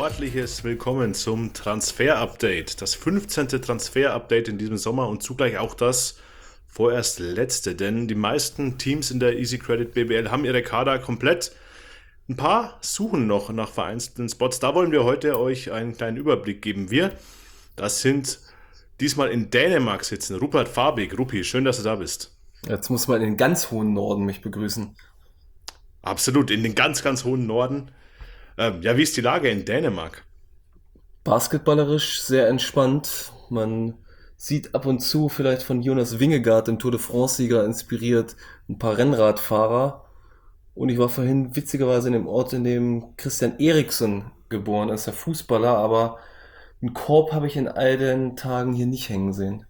sportliches Willkommen zum Transfer-Update. Das 15. Transfer-Update in diesem Sommer und zugleich auch das vorerst letzte, denn die meisten Teams in der Easy Credit BBL haben ihre Kader komplett. Ein paar suchen noch nach vereinzelten Spots. Da wollen wir heute euch einen kleinen Überblick geben. Das sind diesmal in Dänemark sitzen. Rupert Farbig. Rupi, schön, dass du da bist. Jetzt muss man in den ganz hohen Norden mich begrüßen. Absolut, in den ganz, ganz hohen Norden. Wie ist die Lage in Dänemark? Basketballerisch sehr entspannt. Man sieht ab und zu vielleicht von Jonas Vingegaard, dem Tour de France-Sieger, inspiriert ein paar Rennradfahrer. Und ich war vorhin witzigerweise in dem Ort, in dem Christian Eriksen geboren ist, der Fußballer, aber einen Korb habe ich in all den Tagen hier nicht hängen sehen.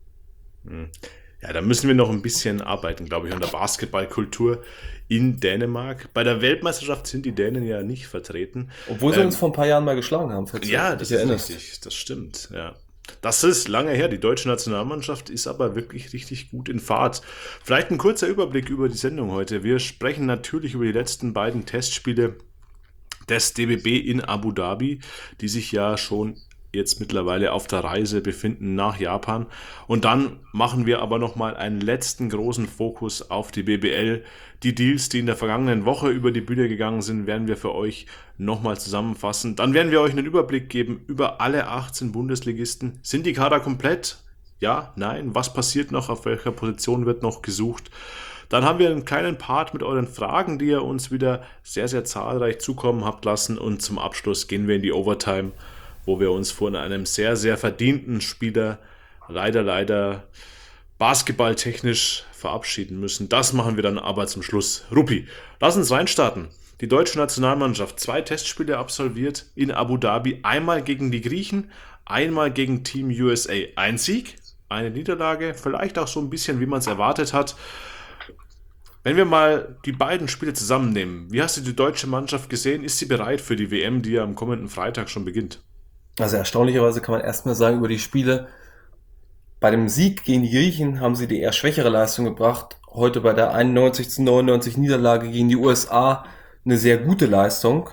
Ja, da müssen wir noch ein bisschen arbeiten, glaube ich, an der Basketballkultur in Dänemark. Bei der Weltmeisterschaft sind die Dänen ja nicht vertreten. Obwohl sie uns vor ein paar Jahren mal geschlagen haben, falls Ja, du das dich ist erinnerst. richtig, das stimmt, ja. Das ist lange her. Die deutsche Nationalmannschaft ist aber wirklich richtig gut in Fahrt. Vielleicht ein kurzer Überblick über die Sendung heute. Wir sprechen natürlich über die letzten beiden Testspiele des DBB in Abu Dhabi, die sich ja schon jetzt mittlerweile auf der Reise befinden nach Japan. Und dann machen wir aber nochmal einen letzten großen Fokus auf die BBL. Die Deals, die in der vergangenen Woche über die Bühne gegangen sind, werden wir für euch nochmal zusammenfassen. Dann werden wir euch einen Überblick geben über alle 18 Bundesligisten. Sind die Kader komplett? Ja, nein. Was passiert noch? Auf welcher Position wird noch gesucht? Dann haben wir einen kleinen Part mit euren Fragen, die ihr uns wieder sehr, sehr zahlreich zukommen habt lassen. Und zum Abschluss gehen wir in die Overtime, wo wir uns von einem sehr, sehr verdienten Spieler leider basketballtechnisch verabschieden müssen. Das machen wir dann aber zum Schluss. Rupi, lass uns reinstarten. Die deutsche Nationalmannschaft 2 Testspiele absolviert in Abu Dhabi. Einmal gegen die Griechen, einmal gegen Team USA. Ein Sieg, eine Niederlage, vielleicht auch so ein bisschen, wie man es erwartet hat. Wenn wir mal die beiden Spiele zusammennehmen, wie hast du die deutsche Mannschaft gesehen? Ist sie bereit für die WM, die ja am kommenden Freitag schon beginnt? Also erstaunlicherweise kann man erstmal sagen über die Spiele, bei dem Sieg gegen die Griechen haben sie die eher schwächere Leistung gebracht. Heute bei der 91:99 Niederlage gegen die USA eine sehr gute Leistung.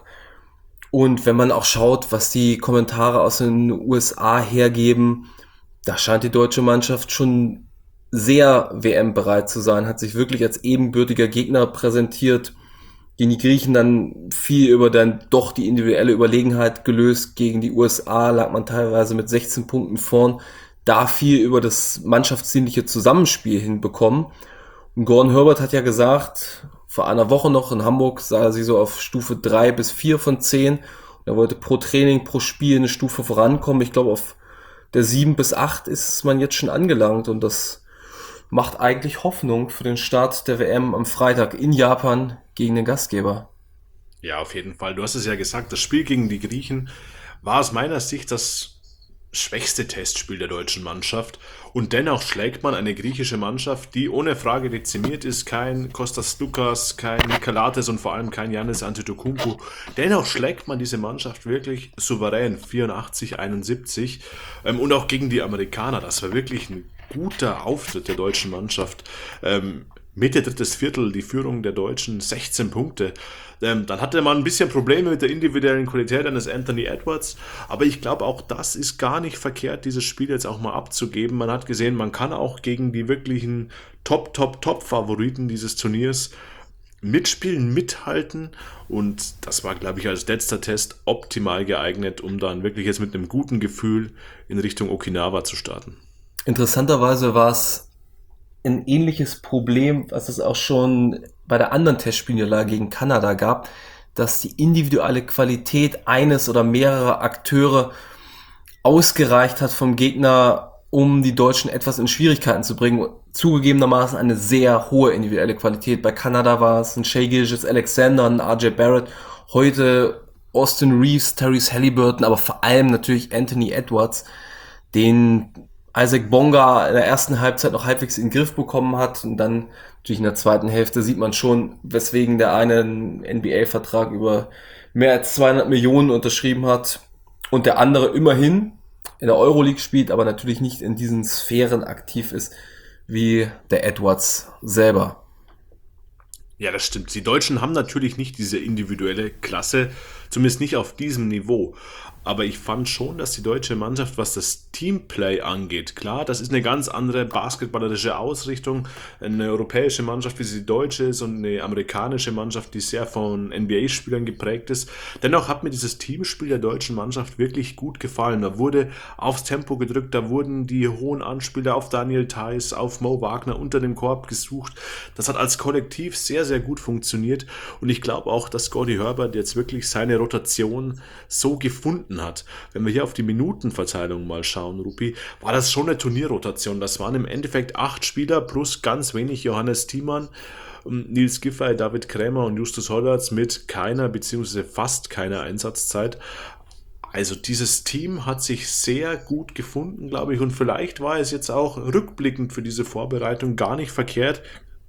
Und wenn man auch schaut, was die Kommentare aus den USA hergeben, da scheint die deutsche Mannschaft schon sehr WM-bereit zu sein, hat sich wirklich als ebenbürtiger Gegner präsentiert. Gegen die Griechen dann viel über dann doch die individuelle Überlegenheit gelöst. Gegen die USA lag man teilweise mit 16 Punkten vorn. Da viel über das mannschaftsdienliche Zusammenspiel hinbekommen. Und Gordon Herbert hat ja gesagt, vor einer Woche noch in Hamburg sah er sie so auf Stufe 3 bis 4 von 10. Und er wollte pro Training, pro Spiel eine Stufe vorankommen. Ich glaube, auf der 7 bis 8 ist man jetzt schon angelangt. Und das macht eigentlich Hoffnung für den Start der WM am Freitag in Japan gegen den Gastgeber. Ja, auf jeden Fall. Du hast es ja gesagt, das Spiel gegen die Griechen war aus meiner Sicht das schwächste Testspiel der deutschen Mannschaft. Und dennoch schlägt man eine griechische Mannschaft, die ohne Frage dezimiert ist. Kein Kostas Lukas, kein Nikolates und vor allem kein Giannis Antetokounmpo. Dennoch schlägt man diese Mannschaft wirklich souverän, 84-71. Und auch gegen die Amerikaner. Das war wirklich ein guter Auftritt der deutschen Mannschaft. Mitte drittes Viertel die Führung der Deutschen, 16 Punkte. Dann hatte man ein bisschen Probleme mit der individuellen Qualität eines Anthony Edwards, aber ich glaube auch das ist gar nicht verkehrt, dieses Spiel jetzt auch mal abzugeben. Man hat gesehen, man kann auch gegen die wirklichen Top-Favoriten dieses Turniers mitspielen, mithalten und das war, glaube ich, als letzter Test optimal geeignet, um dann wirklich jetzt mit einem guten Gefühl in Richtung Okinawa zu starten. Interessanterweise war es ein ähnliches Problem, was es auch schon bei der anderen Testspielniederlage gegen Kanada gab, dass die individuelle Qualität eines oder mehrerer Akteure ausgereicht hat vom Gegner, um die Deutschen etwas in Schwierigkeiten zu bringen. Zugegebenermaßen eine sehr hohe individuelle Qualität. Bei Kanada war es ein Shai Gilgeous-Alexander, ein RJ Barrett. Heute Austin Reeves, Tyrese Halliburton, aber vor allem natürlich Anthony Edwards, den Isaac Bonga in der ersten Halbzeit noch halbwegs in den Griff bekommen hat. Und dann natürlich in der zweiten Hälfte sieht man schon, weswegen der eine einen NBA-Vertrag über mehr als 200 Millionen unterschrieben hat und der andere immerhin in der Euroleague spielt, aber natürlich nicht in diesen Sphären aktiv ist wie der Edwards selber. Ja, das stimmt. Die Deutschen haben natürlich nicht diese individuelle Klasse. Zumindest nicht auf diesem Niveau. Aber ich fand schon, dass die deutsche Mannschaft, was das Teamplay angeht, klar, das ist eine ganz andere basketballerische Ausrichtung. Eine europäische Mannschaft, wie sie die deutsche ist, und eine amerikanische Mannschaft, die sehr von NBA-Spielern geprägt ist. Dennoch hat mir dieses Teamspiel der deutschen Mannschaft wirklich gut gefallen. Da wurde aufs Tempo gedrückt, da wurden die hohen Anspieler auf Daniel Theis, auf Mo Wagner unter dem Korb gesucht. Das hat als Kollektiv sehr, sehr gut funktioniert. Und ich glaube auch, dass Gordy Herbert jetzt wirklich seine Rotation so gefunden hat. Wenn wir hier auf die Minutenverteilung mal schauen, Rupi, war das schon eine Turnierrotation. Das waren im Endeffekt 8 Spieler plus ganz wenig Johannes Thiemann, Nils Giffey, David Krämer und Justus Hollatz mit keiner bzw. fast keiner Einsatzzeit. Also dieses Team hat sich sehr gut gefunden, glaube ich, und vielleicht war es jetzt auch rückblickend für diese Vorbereitung gar nicht verkehrt,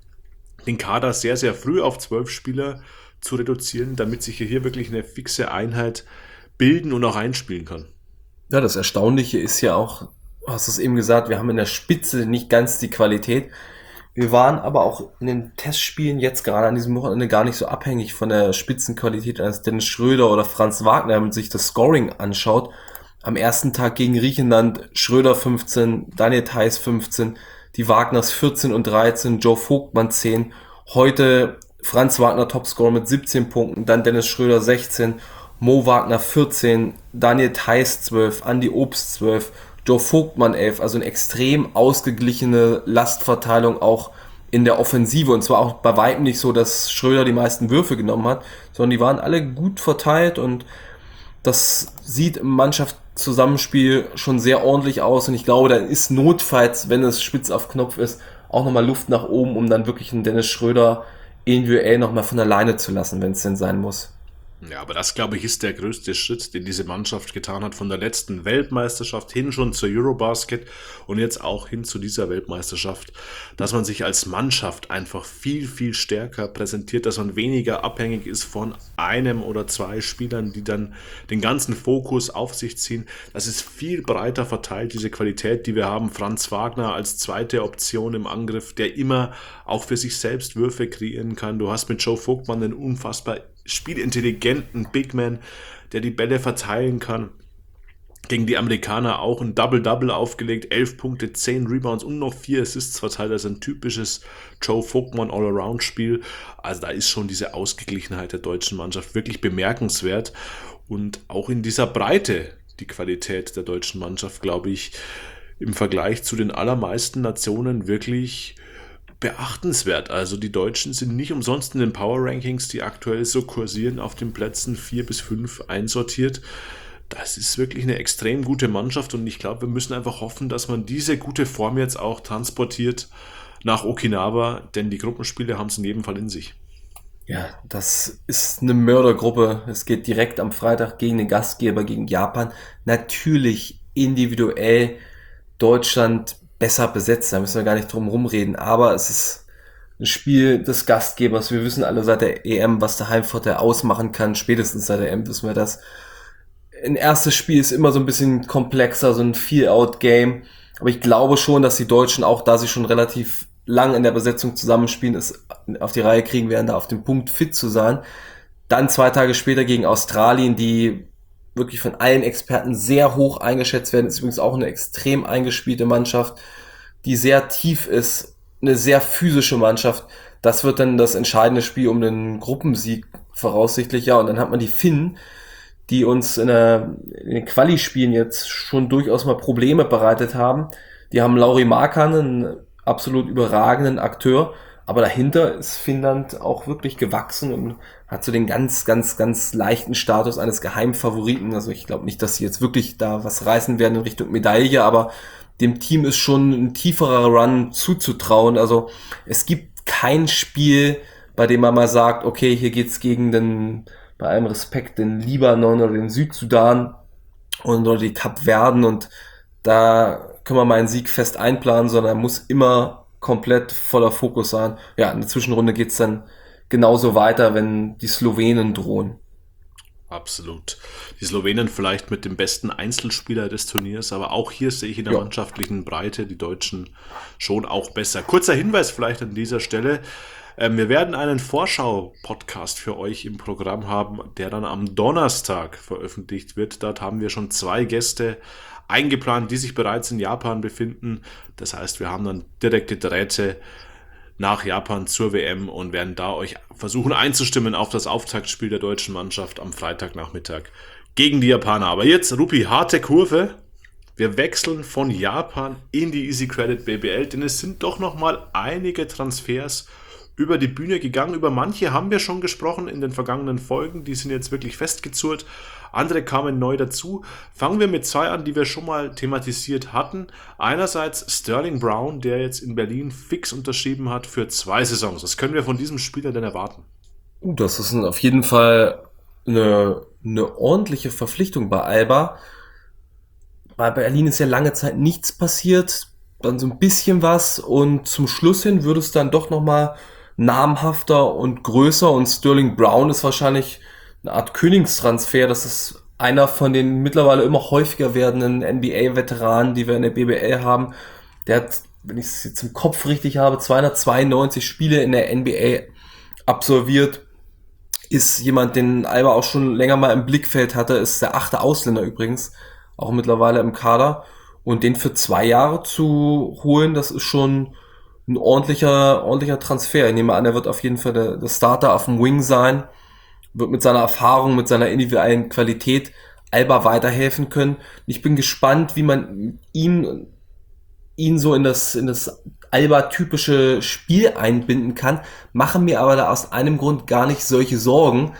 den Kader sehr, sehr früh auf 12 Spieler zu reduzieren, damit sich hier wirklich eine fixe Einheit bilden und auch einspielen kann. Ja, das Erstaunliche ist ja auch, du hast es eben gesagt, wir haben in der Spitze nicht ganz die Qualität. Wir waren aber auch in den Testspielen jetzt gerade an diesem Wochenende gar nicht so abhängig von der Spitzenqualität als Dennis Schröder oder Franz Wagner, wenn man sich das Scoring anschaut. Am ersten Tag gegen Griechenland Schröder 15, Daniel Theis 15, die Wagners 14 und 13, Joe Vogtmann 10. Heute Franz Wagner Topscorer mit 17 Punkten, dann Dennis Schröder 16, Mo Wagner 14, Daniel Theis 12, Andi Obst 12, Joe Vogtmann 11, also eine extrem ausgeglichene Lastverteilung auch in der Offensive. Und zwar auch bei weitem nicht so, dass Schröder die meisten Würfe genommen hat, sondern die waren alle gut verteilt und das sieht im Mannschaftszusammenspiel schon sehr ordentlich aus. Und ich glaube, da ist notfalls, wenn es spitz auf Knopf ist, auch nochmal Luft nach oben, um dann wirklich einen Dennis Schröder individuell nochmal von alleine zu lassen, wenn es denn sein muss. Ja, aber das, glaube ich, ist der größte Schritt, den diese Mannschaft getan hat, von der letzten Weltmeisterschaft hin schon zur Eurobasket und jetzt auch hin zu dieser Weltmeisterschaft, dass man sich als Mannschaft einfach viel, viel stärker präsentiert, dass man weniger abhängig ist von einem oder zwei Spielern, die dann den ganzen Fokus auf sich ziehen. Das ist viel breiter verteilt, diese Qualität, die wir haben. Franz Wagner als zweite Option im Angriff, der immer auch für sich selbst Würfe kreieren kann. Du hast mit Joe Vogtmann einen unfassbar spielintelligenten Big Man, der die Bälle verteilen kann. Gegen die Amerikaner auch ein Double-Double aufgelegt, 11 Punkte, 10 Rebounds und noch 4 Assists verteilt. Das ist ein typisches Joe Vogtmann All-Around-Spiel. Also da ist schon diese Ausgeglichenheit der deutschen Mannschaft wirklich bemerkenswert. Und auch in dieser Breite die Qualität der deutschen Mannschaft, glaube ich, im Vergleich zu den allermeisten Nationen wirklich beachtenswert. Also die Deutschen sind nicht umsonst in den Power Rankings, die aktuell so kursieren, auf den Plätzen 4 bis 5 einsortiert. Das ist wirklich eine extrem gute Mannschaft und ich glaube, wir müssen einfach hoffen, dass man diese gute Form jetzt auch transportiert nach Okinawa, denn die Gruppenspiele haben es in jedem Fall in sich. Ja, das ist eine Mördergruppe. Es geht direkt am Freitag gegen den Gastgeber, gegen Japan. Natürlich individuell Deutschland besser besetzt, da müssen wir gar nicht drum rumreden, aber es ist ein Spiel des Gastgebers. Wir wissen alle seit der EM, was der Heimvorteil ausmachen kann. Spätestens seit der EM wissen wir das. Ein erstes Spiel ist immer so ein bisschen komplexer, so ein Feel-Out-Game. Aber ich glaube schon, dass die Deutschen, auch da sie schon relativ lang in der Besetzung zusammenspielen, es auf die Reihe kriegen werden, da auf dem Punkt fit zu sein. Dann 2 Tage später gegen Australien, die wirklich von allen Experten sehr hoch eingeschätzt werden. Ist übrigens auch eine extrem eingespielte Mannschaft, die sehr tief ist, eine sehr physische Mannschaft. Das wird dann das entscheidende Spiel um den Gruppensieg voraussichtlich, ja. Und dann hat man die Finnen, die uns in den Quali-Spielen jetzt schon durchaus mal Probleme bereitet haben. Die haben Lauri Markkanen, einen absolut überragenden Akteur, aber dahinter ist Finnland auch wirklich gewachsen und hat so den ganz, ganz, ganz leichten Status eines Geheimfavoriten. Also ich glaube nicht, dass sie jetzt wirklich da was reißen werden in Richtung Medaille, aber dem Team ist schon ein tieferer Run zuzutrauen. Also es gibt kein Spiel, bei dem man mal sagt, okay, hier geht's gegen den, bei allem Respekt, den Libanon oder den Südsudan oder die Kapverden und da können wir mal einen Sieg fest einplanen, sondern muss immer komplett voller Fokus sein. Ja, in der Zwischenrunde geht's dann genauso weiter, wenn die Slowenen drohen. Absolut. Die Slowenen vielleicht mit dem besten Einzelspieler des Turniers, aber auch hier sehe ich in der mannschaftlichen Breite die Deutschen schon auch besser. Kurzer Hinweis vielleicht an dieser Stelle. Wir werden einen Vorschau-Podcast für euch im Programm haben, der dann am Donnerstag veröffentlicht wird. Dort haben wir schon 2 Gäste eingeplant, die sich bereits in Japan befinden. Das heißt, wir haben dann direkte Drähte nach Japan zur WM und werden da euch versuchen einzustimmen auf das Auftaktspiel der deutschen Mannschaft am Freitagnachmittag gegen die Japaner. Aber jetzt, Rupi, harte Kurve. Wir wechseln von Japan in die Easy Credit BBL, denn es sind doch nochmal einige Transfers über die Bühne gegangen. Über manche haben wir schon gesprochen in den vergangenen Folgen. Die sind jetzt wirklich festgezurrt. Andere kamen neu dazu. Fangen wir mit 2 an, die wir schon mal thematisiert hatten. Einerseits Sterling Brown, der jetzt in Berlin fix unterschrieben hat für 2 Saisons. Was können wir von diesem Spieler denn erwarten? Das ist auf jeden Fall eine ordentliche Verpflichtung bei Alba. Bei Berlin ist ja lange Zeit nichts passiert, dann so ein bisschen was und zum Schluss hin würde es dann doch nochmal namhafter und größer und Sterling Brown ist wahrscheinlich eine Art Königstransfer. Das ist einer von den mittlerweile immer häufiger werdenden NBA-Veteranen, die wir in der BBL haben. Der hat, wenn ich es jetzt im Kopf richtig habe, 292 Spiele in der NBA absolviert. Ist jemand, den Alba auch schon länger mal im Blickfeld hatte, ist der 8. Ausländer übrigens, auch mittlerweile im Kader. Und den für 2 Jahre zu holen, das ist schon ein ordentlicher Transfer. Ich nehme an, er wird auf jeden Fall der Starter auf dem Wing sein, wird mit seiner Erfahrung, mit seiner individuellen Qualität Alba weiterhelfen können. Ich bin gespannt, wie man ihn so in das Alba-typische Spiel einbinden kann, mache mir aber da aus einem Grund gar nicht solche Sorgen.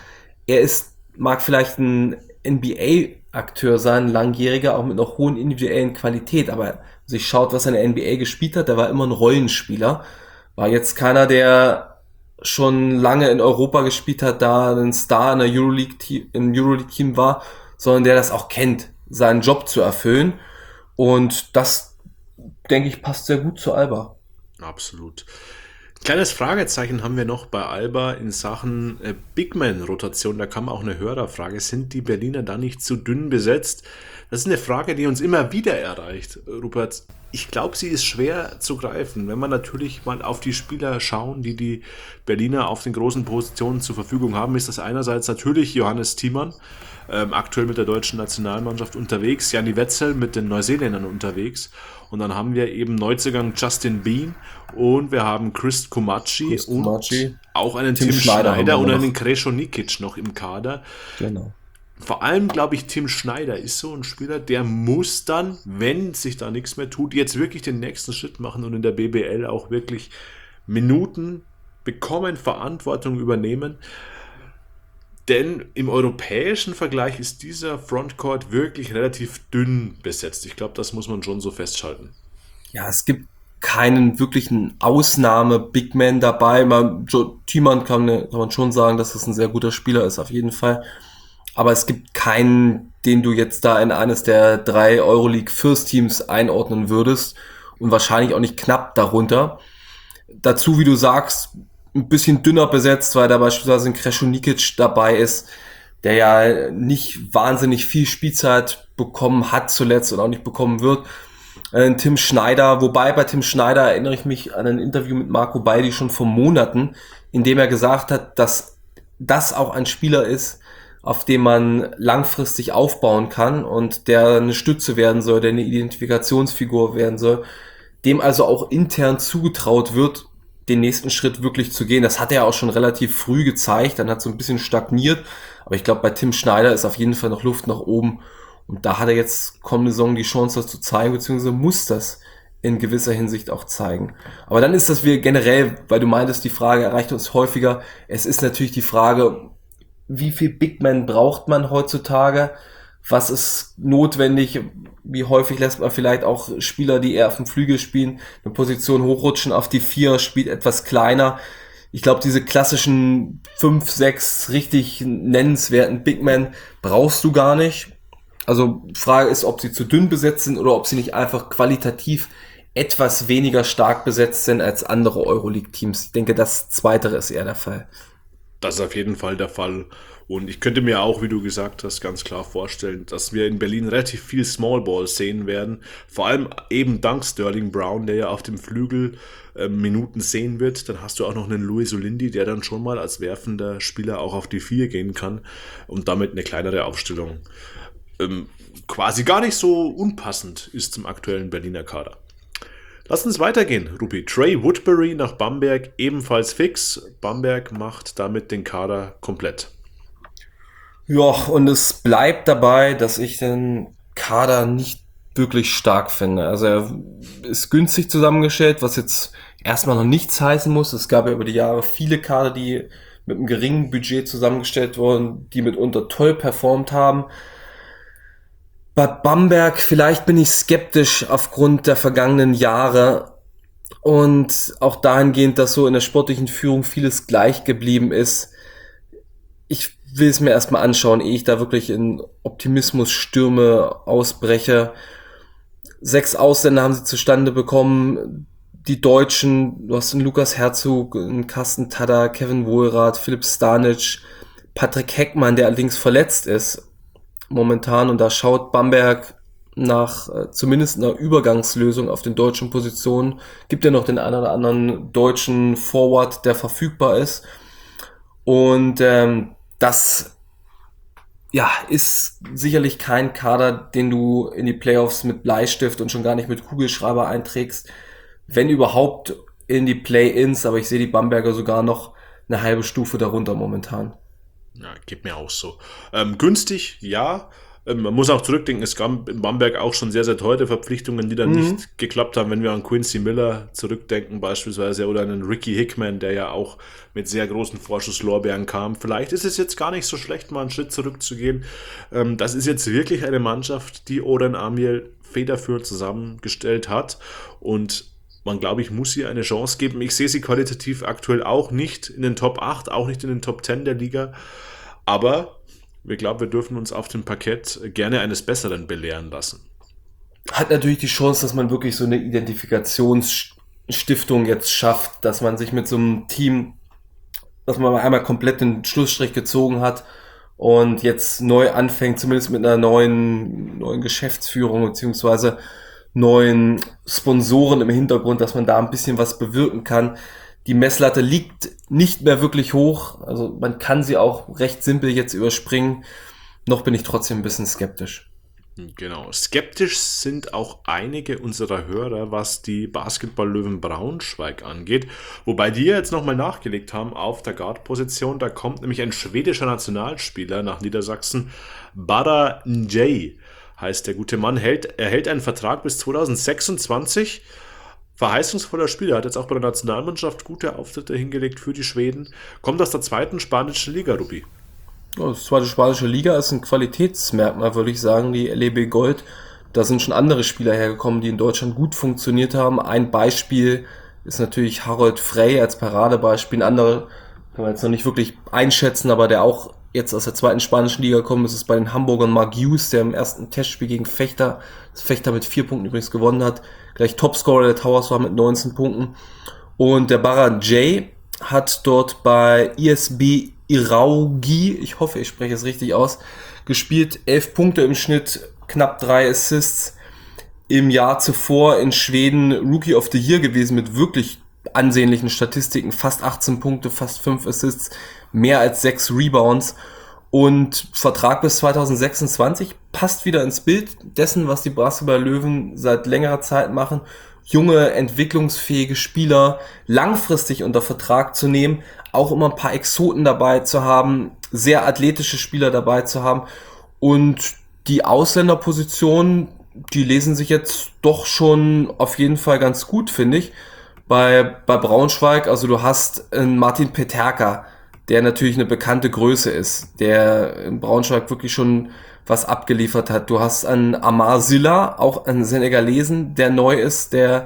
Mag vielleicht ein NBA-Akteur sein, ein langjähriger, auch mit einer hohen individuellen Qualität, aber sich schaut, was er in der NBA gespielt hat, der war immer ein Rollenspieler. War jetzt keiner, der schon lange in Europa gespielt hat, da ein Star in der Euroleague-Team war, sondern der das auch kennt, seinen Job zu erfüllen. Und das, denke ich, passt sehr gut zu Alba. Absolut. Kleines Fragezeichen haben wir noch bei Alba in Sachen Bigman-Rotation. Da kam auch eine Hörerfrage. Sind die Berliner da nicht zu dünn besetzt? Das ist eine Frage, die uns immer wieder erreicht, Rupert. Ich glaube, sie ist schwer zu greifen. Wenn man natürlich mal auf die Spieler schauen, die Berliner auf den großen Positionen zur Verfügung haben, ist das einerseits natürlich Johannes Thiemann, aktuell mit der deutschen Nationalmannschaft unterwegs, Janni Wetzel mit den Neuseeländern unterwegs. Und dann haben wir eben Neuzugang Justin Bean und wir haben Chris Kumachi und auch einen Tim Schneider und einen Krešo Nikic noch im Kader. Genau. Vor allem, glaube ich, Tim Schneider ist so ein Spieler, der muss dann, wenn sich da nichts mehr tut, jetzt wirklich den nächsten Schritt machen und in der BBL auch wirklich Minuten bekommen, Verantwortung übernehmen. Denn im europäischen Vergleich ist dieser Frontcourt wirklich relativ dünn besetzt. Ich glaube, das muss man schon so festschalten. Ja, es gibt keinen wirklichen Ausnahme-Bigman dabei. Thiemann kann man schon sagen, dass das ein sehr guter Spieler ist, auf jeden Fall. Aber es gibt keinen, den du jetzt da in eines der 3 Euroleague First Teams einordnen würdest und wahrscheinlich auch nicht knapp darunter. Dazu, wie du sagst, ein bisschen dünner besetzt, weil da beispielsweise ein Krešo Nikic dabei ist, der ja nicht wahnsinnig viel Spielzeit bekommen hat zuletzt und auch nicht bekommen wird. Tim Schneider, wobei bei Tim Schneider erinnere ich mich an ein Interview mit Marco Beidi schon vor Monaten, in dem er gesagt hat, dass das auch ein Spieler ist, auf dem man langfristig aufbauen kann und der eine Stütze werden soll, der eine Identifikationsfigur werden soll, dem also auch intern zugetraut wird, den nächsten Schritt wirklich zu gehen. Das hat er auch schon relativ früh gezeigt, dann hat so ein bisschen stagniert, aber ich glaube, bei Tim Schneider ist auf jeden Fall noch Luft nach oben und da hat er jetzt kommende Saison die Chance, das zu zeigen, beziehungsweise muss das in gewisser Hinsicht auch zeigen. Aber dann ist das wir generell, weil du meintest, die Frage erreicht uns häufiger, es ist natürlich die Frage, wie viel Big Man braucht man heutzutage? Was ist notwendig? Wie häufig lässt man vielleicht auch Spieler, die eher auf dem Flügel spielen, eine Position hochrutschen auf die 4, spielt etwas kleiner. Ich glaube, diese klassischen 5, 6 richtig nennenswerten Big Men brauchst du gar nicht. Also Frage ist, ob sie zu dünn besetzt sind oder ob sie nicht einfach qualitativ etwas weniger stark besetzt sind als andere Euroleague-Teams. Ich denke, das Zweitere ist eher der Fall. Das ist auf jeden Fall der Fall. Und ich könnte mir auch, wie du gesagt hast, ganz klar vorstellen, dass wir in Berlin relativ viel Small Ball sehen werden. Vor allem eben dank Sterling Brown, der ja auf dem Flügel Minuten sehen wird. Dann hast du auch noch einen Luis Olindi, der dann schon mal als werfender Spieler auch auf die 4 gehen kann und damit eine kleinere Aufstellung quasi gar nicht so unpassend ist zum aktuellen Berliner Kader. Lass uns weitergehen, Rupi. Trey Woodbury nach Bamberg ebenfalls fix. Bamberg macht damit den Kader komplett. Ja, und es bleibt dabei, dass ich den Kader nicht wirklich stark finde. Also er ist günstig zusammengestellt, was jetzt erstmal noch nichts heißen muss. Es gab ja über die Jahre viele Kader, die mit einem geringen Budget zusammengestellt wurden, die mitunter toll performt haben. Bad Bamberg, vielleicht bin ich skeptisch aufgrund der vergangenen Jahre und auch dahingehend, dass so in der sportlichen Führung vieles gleich geblieben ist. Ich will es mir erstmal anschauen, ehe ich da wirklich in Optimismusstürme ausbreche. 6 Ausländer haben sie zustande bekommen. Die Deutschen, du hast einen Lukas Herzog, einen Carsten Tada, Kevin Wohlrath, Philipp Stanic, Patrick Heckmann, der allerdings verletzt ist momentan, und da schaut Bamberg nach zumindest einer Übergangslösung auf den deutschen Positionen. Gibt ja noch den einen oder anderen deutschen Forward, der verfügbar ist. Und das ist sicherlich kein Kader, den du in die Playoffs mit Bleistift und schon gar nicht mit Kugelschreiber einträgst. Wenn überhaupt in die Play-Ins, aber ich sehe die Bamberger sogar noch eine halbe Stufe darunter momentan. Ja, geht mir auch so. Günstig, ja. Man muss auch zurückdenken, es gab in Bamberg auch schon sehr, sehr teure Verpflichtungen, die dann nicht geklappt haben, wenn wir an Quincy Miller zurückdenken beispielsweise oder an einen Ricky Hickman, der ja auch mit sehr großen Vorschusslorbeeren kam. Vielleicht ist es jetzt gar nicht so schlecht, mal einen Schritt zurückzugehen. Das ist jetzt wirklich eine Mannschaft, die Oren Amiel federführend zusammengestellt hat, und man, glaube ich, muss ihr eine Chance geben. Ich sehe sie qualitativ aktuell auch nicht in den Top 8, auch nicht in den Top 10 der Liga, aber wir glauben, wir dürfen uns auf dem Parkett gerne eines Besseren belehren lassen. Hat natürlich die Chance, dass man wirklich so eine Identifikationsstiftung jetzt schafft, dass man sich mit so einem Team, dass man einmal komplett den Schlussstrich gezogen hat und jetzt neu anfängt, zumindest mit einer neuen Geschäftsführung beziehungsweise neuen Sponsoren im Hintergrund, dass man da ein bisschen was bewirken kann. Die Messlatte liegt nicht mehr wirklich hoch, also man kann sie auch recht simpel jetzt überspringen. Noch bin ich trotzdem ein bisschen skeptisch. Genau, skeptisch sind auch einige unserer Hörer, was die Basketball-Löwen Braunschweig angeht, wobei die jetzt nochmal nachgelegt haben auf der Guard-Position. Da kommt nämlich ein schwedischer Nationalspieler nach Niedersachsen, Bara Njay heißt der gute Mann, erhält einen Vertrag bis 2026. Verheißungsvoller Spieler, hat jetzt auch bei der Nationalmannschaft gute Auftritte hingelegt für die Schweden. Kommt aus der 2. spanischen Liga, Rupi. Ja, die 2. spanische Liga ist ein Qualitätsmerkmal, würde ich sagen, die LEB Gold. Da sind schon andere Spieler hergekommen, die in Deutschland gut funktioniert haben. Ein Beispiel ist natürlich Harold Frey als Paradebeispiel. Ein anderer kann man jetzt noch nicht wirklich einschätzen, aber der auch jetzt aus der 2. spanischen Liga kommt, ist es bei den Hamburgern Mark Hughes, der im ersten Testspiel gegen Fechter, das Fechter mit 4 Punkten übrigens gewonnen hat, gleich Topscorer der Towers war mit 19 Punkten. Und der Bara Jay hat dort bei ISB Iraugi, ich hoffe, ich spreche es richtig aus, gespielt, 11 Punkte im Schnitt, knapp 3 Assists. Im Jahr zuvor in Schweden Rookie of the Year gewesen mit wirklich ansehnlichen Statistiken, fast 18 Punkte, fast 5 Assists, mehr als 6 Rebounds und Vertrag bis 2026, passt wieder ins Bild dessen, was die Basketball-Löwen seit längerer Zeit machen. Junge, entwicklungsfähige Spieler langfristig unter Vertrag zu nehmen, auch immer ein paar Exoten dabei zu haben, sehr athletische Spieler dabei zu haben, und die Ausländerpositionen, die lesen sich jetzt doch schon auf jeden Fall ganz gut, finde ich. Bei Braunschweig, also du hast einen Martin Peterka, der natürlich eine bekannte Größe ist, der in Braunschweig wirklich schon was abgeliefert hat. Du hast einen Amar Silla, auch einen Senegalesen, der neu ist, der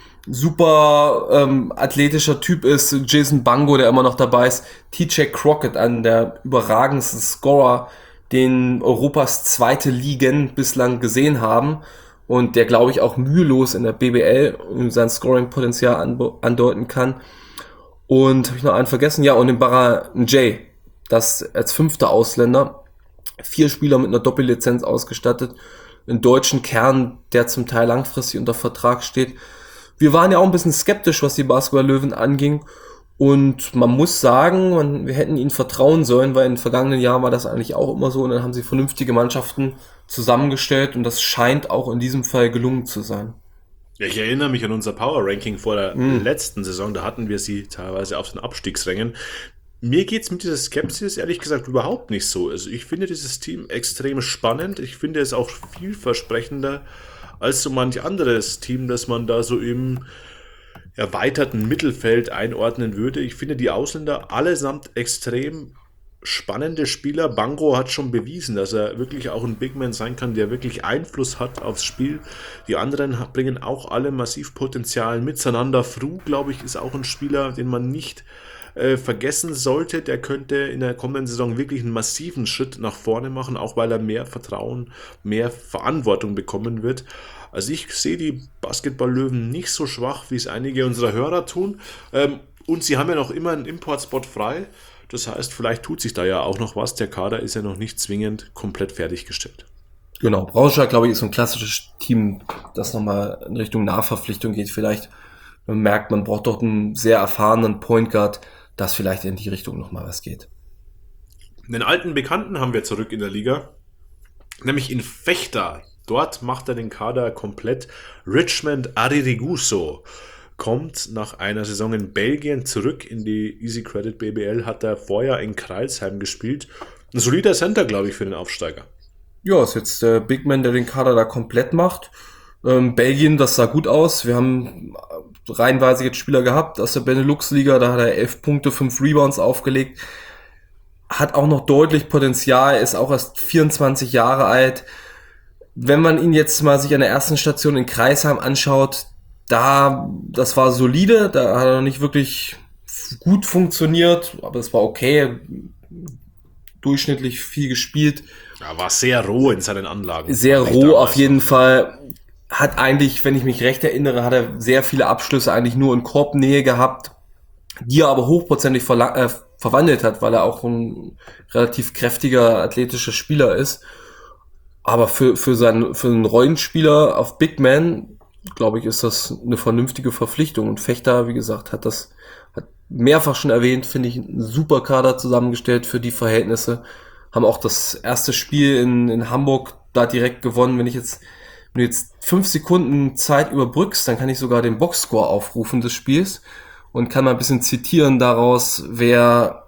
super athletischer Typ ist. Jason Bango, der immer noch dabei ist. TJ Crockett, einen der überragendsten Scorer, den Europas zweite Ligen bislang gesehen haben. Und der, glaube ich, auch mühelos in der BBL sein Scoring-Potenzial andeuten kann. Und habe ich noch einen vergessen? Ja, und den Bara Njay, das als 5. Ausländer, 4 Spieler mit einer Doppellizenz ausgestattet, einen deutschen Kern, der zum Teil langfristig unter Vertrag steht. Wir waren ja auch ein bisschen skeptisch, was die Basketball-Löwen anging. Und man muss sagen, wir hätten ihnen vertrauen sollen, weil in den vergangenen Jahren war das eigentlich auch immer so. Und dann haben sie vernünftige Mannschaften zusammengestellt und das scheint auch in diesem Fall gelungen zu sein. Ja, ich erinnere mich an unser Power-Ranking vor der letzten Saison, da hatten wir sie teilweise auf den Abstiegsrängen. Mir geht es mit dieser Skepsis ehrlich gesagt überhaupt nicht so. Also ich finde dieses Team extrem spannend. Ich finde es auch vielversprechender als so manch anderes Team, das man da so im erweiterten Mittelfeld einordnen würde. Ich finde die Ausländer allesamt extrem spannende Spieler. Bango hat schon bewiesen, dass er wirklich auch ein Big Man sein kann, der wirklich Einfluss hat aufs Spiel. Die anderen bringen auch alle massiv Potenzial mit. Sananda Fru, glaube ich, ist auch ein Spieler, den man nicht vergessen sollte. Der könnte in der kommenden Saison wirklich einen massiven Schritt nach vorne machen, auch weil er mehr Vertrauen, mehr Verantwortung bekommen wird. Also ich sehe die Basketball-Löwen nicht so schwach, wie es einige unserer Hörer tun. Und sie haben ja noch immer einen Importspot frei. Das heißt, vielleicht tut sich da ja auch noch was. Der Kader ist ja noch nicht zwingend komplett fertiggestellt. Genau, Braunschweig, glaube ich, ist so ein klassisches Team, das nochmal in Richtung Nachverpflichtung geht. Vielleicht man merkt, man braucht doch einen sehr erfahrenen Point Guard, dass vielleicht in die Richtung nochmal was geht. Den alten Bekannten haben wir zurück in der Liga, nämlich in Vechta. Dort macht er den Kader komplett. Richmond Aririguso kommt nach einer Saison in Belgien zurück in die Easy Credit BBL, hat er vorher in Crailsheim gespielt. Ein solider Center, glaube ich, für den Aufsteiger. Ja, ist jetzt der Big Man, der den Kader da komplett macht. Belgien, das sah gut aus. Wir haben reihenweise jetzt Spieler gehabt aus der Benelux-Liga, da hat er 11 Punkte, 5 Rebounds aufgelegt. Hat auch noch deutlich Potenzial, ist auch erst 24 Jahre alt. Wenn man ihn jetzt mal sich an der ersten Station in Crailsheim anschaut, das war solide, da hat er noch nicht wirklich gut funktioniert, aber es war okay, durchschnittlich viel gespielt. Er war sehr roh in seinen Anlagen. Sehr roh auf jeden Fall. Hat eigentlich, wenn ich mich recht erinnere, hat er sehr viele Abschlüsse eigentlich nur in Korbnähe gehabt, die er aber hochprozentig verwandelt hat, weil er auch ein relativ kräftiger, athletischer Spieler ist. Aber für einen Rollenspieler auf Big Man, glaube ich, ist das eine vernünftige Verpflichtung. Und Vechta, wie gesagt, hat mehrfach schon erwähnt, finde ich, einen super Kader zusammengestellt für die Verhältnisse. Haben auch das erste Spiel in Hamburg da direkt gewonnen. Wenn du jetzt 5 Sekunden Zeit überbrückst, dann kann ich sogar den Boxscore aufrufen des Spiels und kann mal ein bisschen zitieren daraus, wer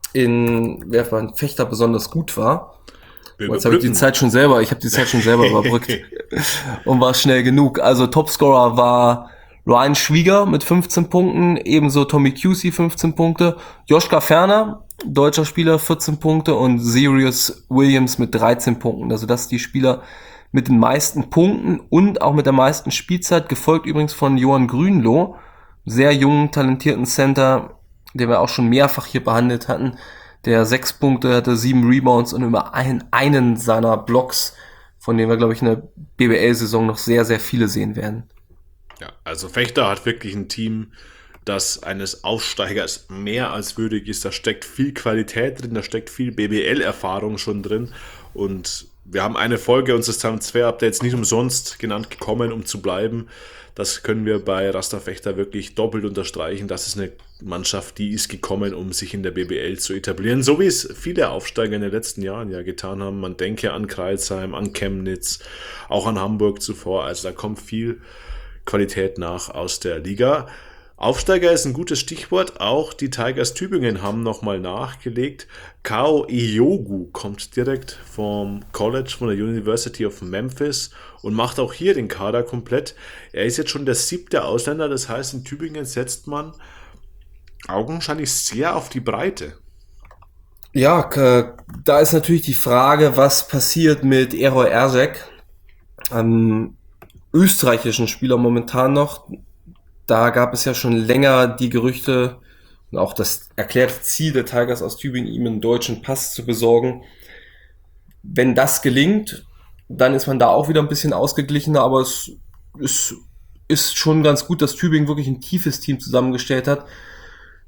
von Vechta besonders gut war. Jetzt habe ich die Zeit schon selber überbrückt und war schnell genug. Also Topscorer war Ryan Schwieger mit 15 Punkten, ebenso Tommy Cusey 15 Punkte, Joschka Ferner, deutscher Spieler, 14 Punkte und Sirius Williams mit 13 Punkten. Also das sind die Spieler mit den meisten Punkten und auch mit der meisten Spielzeit, gefolgt übrigens von Johann Grünloh, sehr jungen, talentierten Center, den wir auch schon mehrfach hier behandelt hatten. Der 6 Punkte hatte, 7 Rebounds und immer einen seiner Blocks, von dem wir, glaube ich, in der BBL-Saison noch sehr, sehr viele sehen werden. Ja, also Vechta hat wirklich ein Team, das eines Aufsteigers mehr als würdig ist. Da steckt viel Qualität drin, da steckt viel BBL-Erfahrung schon drin. Und wir haben eine Folge unseres Transfer-Updates nicht umsonst genannt gekommen, um zu bleiben. Das können wir bei Rasta Vechta wirklich doppelt unterstreichen. Das ist eine Mannschaft, die ist gekommen, um sich in der BBL zu etablieren. So wie es viele Aufsteiger in den letzten Jahren ja getan haben. Man denke an Crailsheim, an Chemnitz, auch an Hamburg zuvor. Also da kommt viel Qualität nach aus der Liga. Aufsteiger ist ein gutes Stichwort. Auch die Tigers Tübingen haben nochmal nachgelegt. Kao Iyogu kommt direkt vom College, von der University of Memphis und macht auch hier den Kader komplett. Er ist jetzt schon der 7. Ausländer, das heißt, in Tübingen setzt man augenscheinlich sehr auf die Breite. Ja, da ist natürlich die Frage, was passiert mit Eroy Erzek, einem österreichischen Spieler momentan noch. Da gab es ja schon länger die Gerüchte und auch das erklärte Ziel der Tigers aus Tübingen, ihm einen deutschen Pass zu besorgen. Wenn das gelingt, dann ist man da auch wieder ein bisschen ausgeglichener, aber es ist schon ganz gut, dass Tübingen wirklich ein tiefes Team zusammengestellt hat.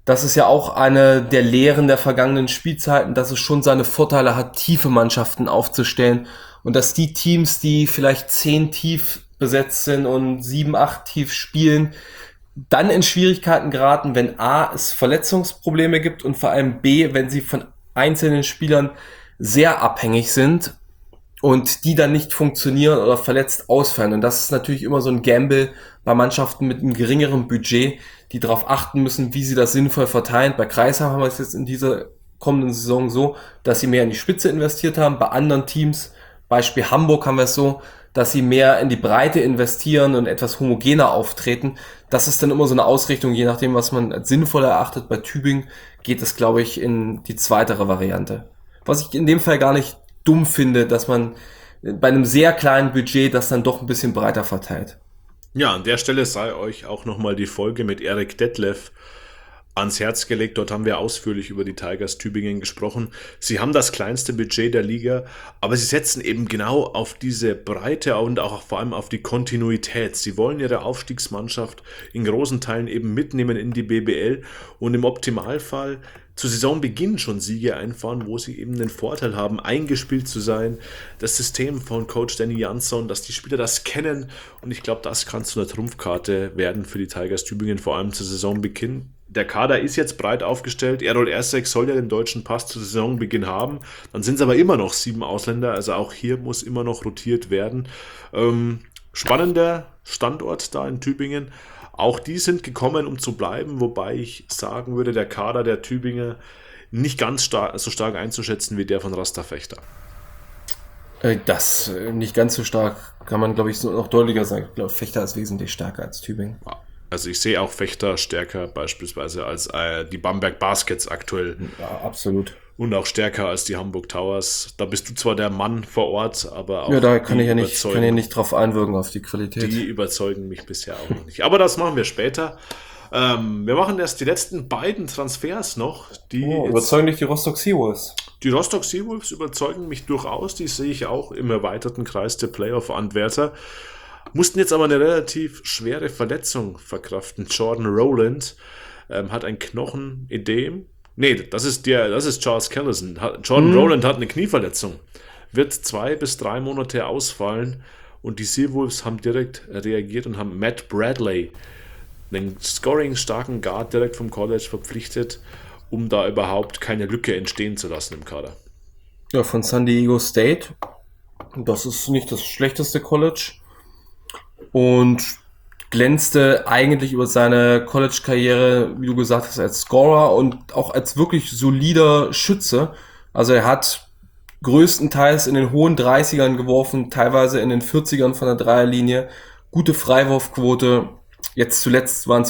Das ist ja auch eine der Lehren der vergangenen Spielzeiten, dass es schon seine Vorteile hat, tiefe Mannschaften aufzustellen und dass die Teams, die vielleicht 10 tief besetzt sind und 7, 8 tief spielen, dann in Schwierigkeiten geraten, wenn A, es Verletzungsprobleme gibt und vor allem B, wenn sie von einzelnen Spielern sehr abhängig sind und die dann nicht funktionieren oder verletzt ausfallen. Und das ist natürlich immer so ein Gamble bei Mannschaften mit einem geringeren Budget, die darauf achten müssen, wie sie das sinnvoll verteilen. Bei Kreisheim haben wir es jetzt in dieser kommenden Saison so, dass sie mehr in die Spitze investiert haben. Bei anderen Teams, Beispiel Hamburg, haben wir es so, dass sie mehr in die Breite investieren und etwas homogener auftreten. Das ist dann immer so eine Ausrichtung, je nachdem, was man als sinnvoll erachtet. Bei Tübingen geht es, glaube ich, in die zweitere Variante. Was ich in dem Fall gar nicht dumm finde, dass man bei einem sehr kleinen Budget das dann doch ein bisschen breiter verteilt. Ja, an der Stelle sei euch auch nochmal die Folge mit Erik Detlef ans Herz gelegt. Dort haben wir ausführlich über die Tigers Tübingen gesprochen. Sie haben das kleinste Budget der Liga, aber sie setzen eben genau auf diese Breite und auch vor allem auf die Kontinuität. Sie wollen ihre Aufstiegsmannschaft in großen Teilen eben mitnehmen in die BBL und im Optimalfall zu Saisonbeginn schon Siege einfahren, wo sie eben den Vorteil haben, eingespielt zu sein. Das System von Coach Danny Jansson, dass die Spieler das kennen, und ich glaube, das kann zu einer Trumpfkarte werden für die Tigers Tübingen, vor allem zu Saisonbeginn. Der Kader ist jetzt breit aufgestellt. Errol Ersek soll ja den deutschen Pass zu Saisonbeginn haben. Dann sind es aber immer noch 7 Ausländer, also auch hier muss immer noch rotiert werden. Spannender Standort da in Tübingen. Auch die sind gekommen, um zu bleiben, wobei ich sagen würde, der Kader der Tübinger nicht ganz so stark einzuschätzen wie der von Rasta Fechter. Das nicht ganz so stark, kann man, glaube ich, noch deutlicher sagen. Ich glaube, Fechter ist wesentlich stärker als Tübingen. Also ich sehe auch Fechter stärker beispielsweise als die Bamberg Baskets aktuell. Ja, absolut. Und auch stärker als die Hamburg Towers. Da bist du zwar der Mann vor Ort, aber auch ja, da kann ich ja nicht drauf einwirken auf die Qualität. Die überzeugen mich bisher auch noch nicht. Aber das machen wir später. Wir machen erst die letzten beiden Transfers noch. Überzeugen dich die Rostock Seawolves? Die Rostock Seawolves überzeugen mich durchaus. Die sehe ich auch im erweiterten Kreis der Playoff-Anwärter. Mussten jetzt aber eine relativ schwere Verletzung verkraften. Jordan Rowland hat ein Knochenödem. Nee, das ist Charles Callison. Jordan Rowland hat eine Knieverletzung. Wird 2 bis 3 Monate ausfallen. Und die Seawolves haben direkt reagiert und haben Matt Bradley, einen scoring-starken Guard, direkt vom College verpflichtet, um da überhaupt keine Lücke entstehen zu lassen im Kader. Ja, von San Diego State. Das ist nicht das schlechteste College. Und glänzte eigentlich über seine College-Karriere, wie du gesagt hast, als Scorer und auch als wirklich solider Schütze. Also er hat größtenteils in den hohen 30ern geworfen, teilweise in den 40ern von der Dreierlinie. Gute Freiwurfquote. Jetzt zuletzt waren es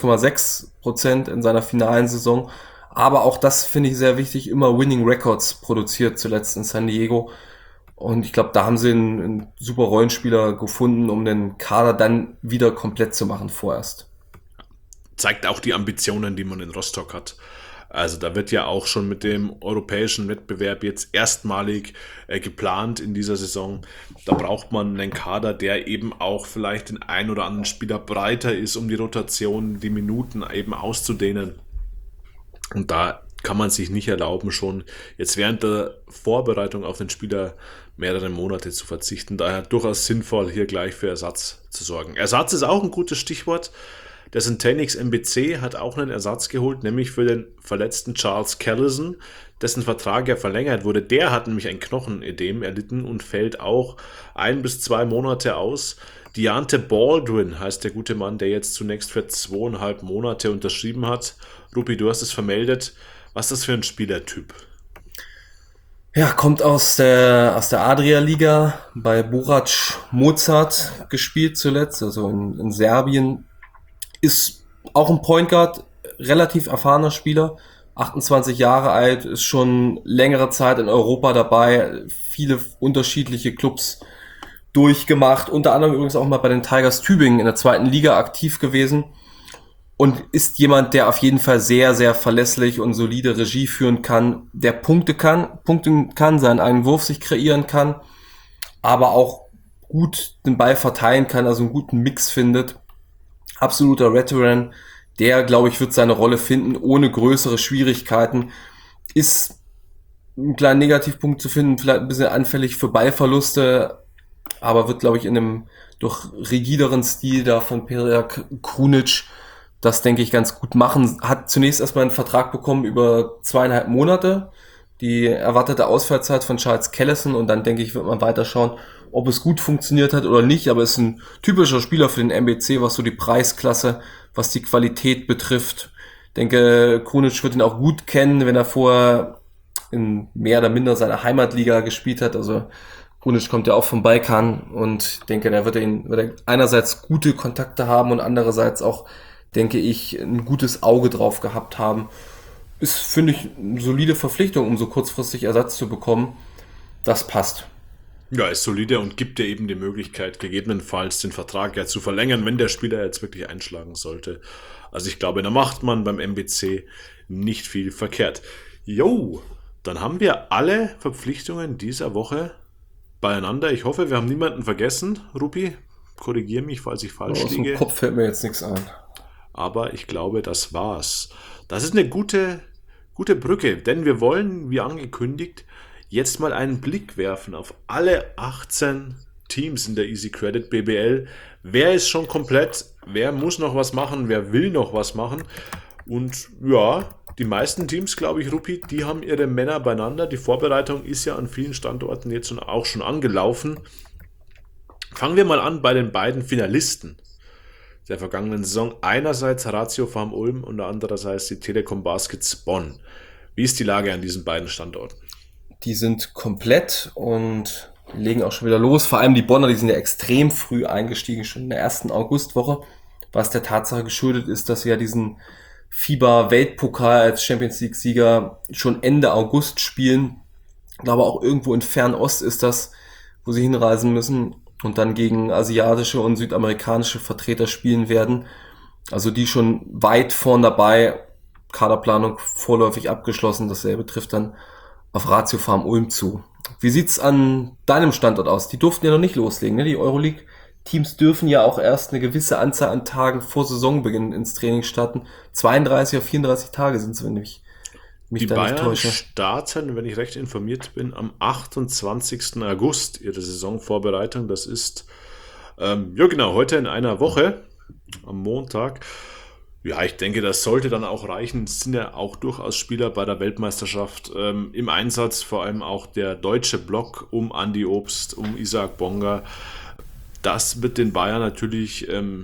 35,6% in seiner finalen Saison. Aber auch das finde ich sehr wichtig, immer Winning Records produziert, zuletzt in San Diego. Und ich glaube, da haben sie einen super Rollenspieler gefunden, um den Kader dann wieder komplett zu machen vorerst. Zeigt auch die Ambitionen, die man in Rostock hat. Also da wird ja auch schon mit dem europäischen Wettbewerb jetzt erstmalig geplant in dieser Saison. Da braucht man einen Kader, der eben auch vielleicht den ein oder anderen Spieler breiter ist, um die Rotation, die Minuten eben auszudehnen. Und da kann man sich nicht erlauben, schon jetzt während der Vorbereitung auf den Spieler mehrere Monate zu verzichten. Daher durchaus sinnvoll, hier gleich für Ersatz zu sorgen. Ersatz ist auch ein gutes Stichwort. Der Centenix MBC hat auch einen Ersatz geholt, nämlich für den verletzten Charles Callison, dessen Vertrag ja verlängert wurde. Der hat nämlich ein Knochenödem erlitten und fällt auch 1 bis 2 Monate aus. Deante Baldwin heißt der gute Mann, der jetzt zunächst für 2,5 Monate unterschrieben hat. Rupi, du hast es vermeldet. Was ist das für ein Spielertyp? Ja, kommt aus der Adria-Liga, bei Burac Mozart gespielt zuletzt, also in Serbien. Ist auch ein Point Guard, relativ erfahrener Spieler, 28 Jahre alt, ist schon längere Zeit in Europa dabei, viele unterschiedliche Clubs durchgemacht, unter anderem übrigens auch mal bei den Tigers Tübingen in der 2. Liga aktiv gewesen. Und ist jemand, der auf jeden Fall sehr, sehr verlässlich und solide Regie führen kann, der punkten kann, seinen eigenen Wurf sich kreieren kann, aber auch gut den Ball verteilen kann, also einen guten Mix findet. Absoluter Veteran, Der, glaube ich, wird seine Rolle finden, ohne größere Schwierigkeiten. Ist ein kleiner Negativpunkt zu finden, vielleicht ein bisschen anfällig für Ballverluste, aber wird, glaube ich, in einem doch rigideren Stil da von Petar Krunic das, denke ich, ganz gut machen. Hat zunächst erstmal einen Vertrag bekommen über 2,5 Monate, die erwartete Ausfallzeit von Charles Callison, und dann, denke ich, wird man weiter schauen, ob es gut funktioniert hat oder nicht, aber es ist ein typischer Spieler für den MBC, was so die Preisklasse, was die Qualität betrifft. Ich denke, Krunic wird ihn auch gut kennen, wenn er vorher in mehr oder minder seiner Heimatliga gespielt hat. Also Krunic kommt ja auch vom Balkan, und ich denke, da wird er einerseits gute Kontakte haben und andererseits auch, denke ich, ein gutes Auge drauf gehabt haben. Ist, finde ich, eine solide Verpflichtung, um so kurzfristig Ersatz zu bekommen. Das passt. Ja, ist solide und gibt dir eben die Möglichkeit, gegebenenfalls den Vertrag ja zu verlängern, wenn der Spieler jetzt wirklich einschlagen sollte. Also ich glaube, da macht man beim MBC nicht viel verkehrt. Jo, dann haben wir alle Verpflichtungen dieser Woche beieinander. Ich hoffe, wir haben niemanden vergessen. Rupi, korrigiere mich, falls ich falsch Aus dem liege. Kopf fällt mir jetzt nichts ein. Aber ich glaube, das war's. Das ist eine gute Brücke, denn wir wollen, wie angekündigt, jetzt mal einen Blick werfen auf alle 18 Teams in der Easy Credit BBL. Wer ist schon komplett? Wer muss noch was machen? Wer will noch was machen? Und ja, die meisten Teams, glaube ich, Rupi, die haben ihre Männer beieinander. Die Vorbereitung ist ja an vielen Standorten jetzt auch schon angelaufen. Fangen wir mal an bei den beiden Finalisten der vergangenen Saison. Einerseits Ratio Farm Ulm und andererseits die Telekom Baskets Bonn. Wie ist die Lage an diesen beiden Standorten? Die sind komplett und legen auch schon wieder los. Vor allem die Bonner, die sind ja extrem früh eingestiegen, schon in der ersten Augustwoche, was der Tatsache geschuldet ist, dass sie ja diesen FIBA-Weltpokal als Champions League-Sieger schon Ende August spielen. Ich glaube, auch irgendwo in Fernost ist das, wo sie hinreisen müssen und dann gegen asiatische und südamerikanische Vertreter spielen werden. Also die schon weit vorn dabei, Kaderplanung vorläufig abgeschlossen. Dasselbe trifft dann auf Ratio Farm Ulm zu. Wie sieht's an deinem Standort aus? Die durften ja noch nicht loslegen, ne? Die Euroleague-Teams dürfen ja auch erst eine gewisse Anzahl an Tagen vor Saisonbeginn ins Training starten. 32 auf 34 Tage sind es, wenn ich mich Die da nicht Bayern täusche. starten, wenn ich recht informiert bin, am 28. August ihre Saisonvorbereitung. Das ist, ja genau, heute in einer Woche, am Montag. Ja, ich denke, das sollte dann auch reichen. Es sind ja auch durchaus Spieler bei der Weltmeisterschaft im Einsatz, vor allem auch der deutsche Block um Andi Obst, um Isaac Bonga. Das wird den Bayern natürlich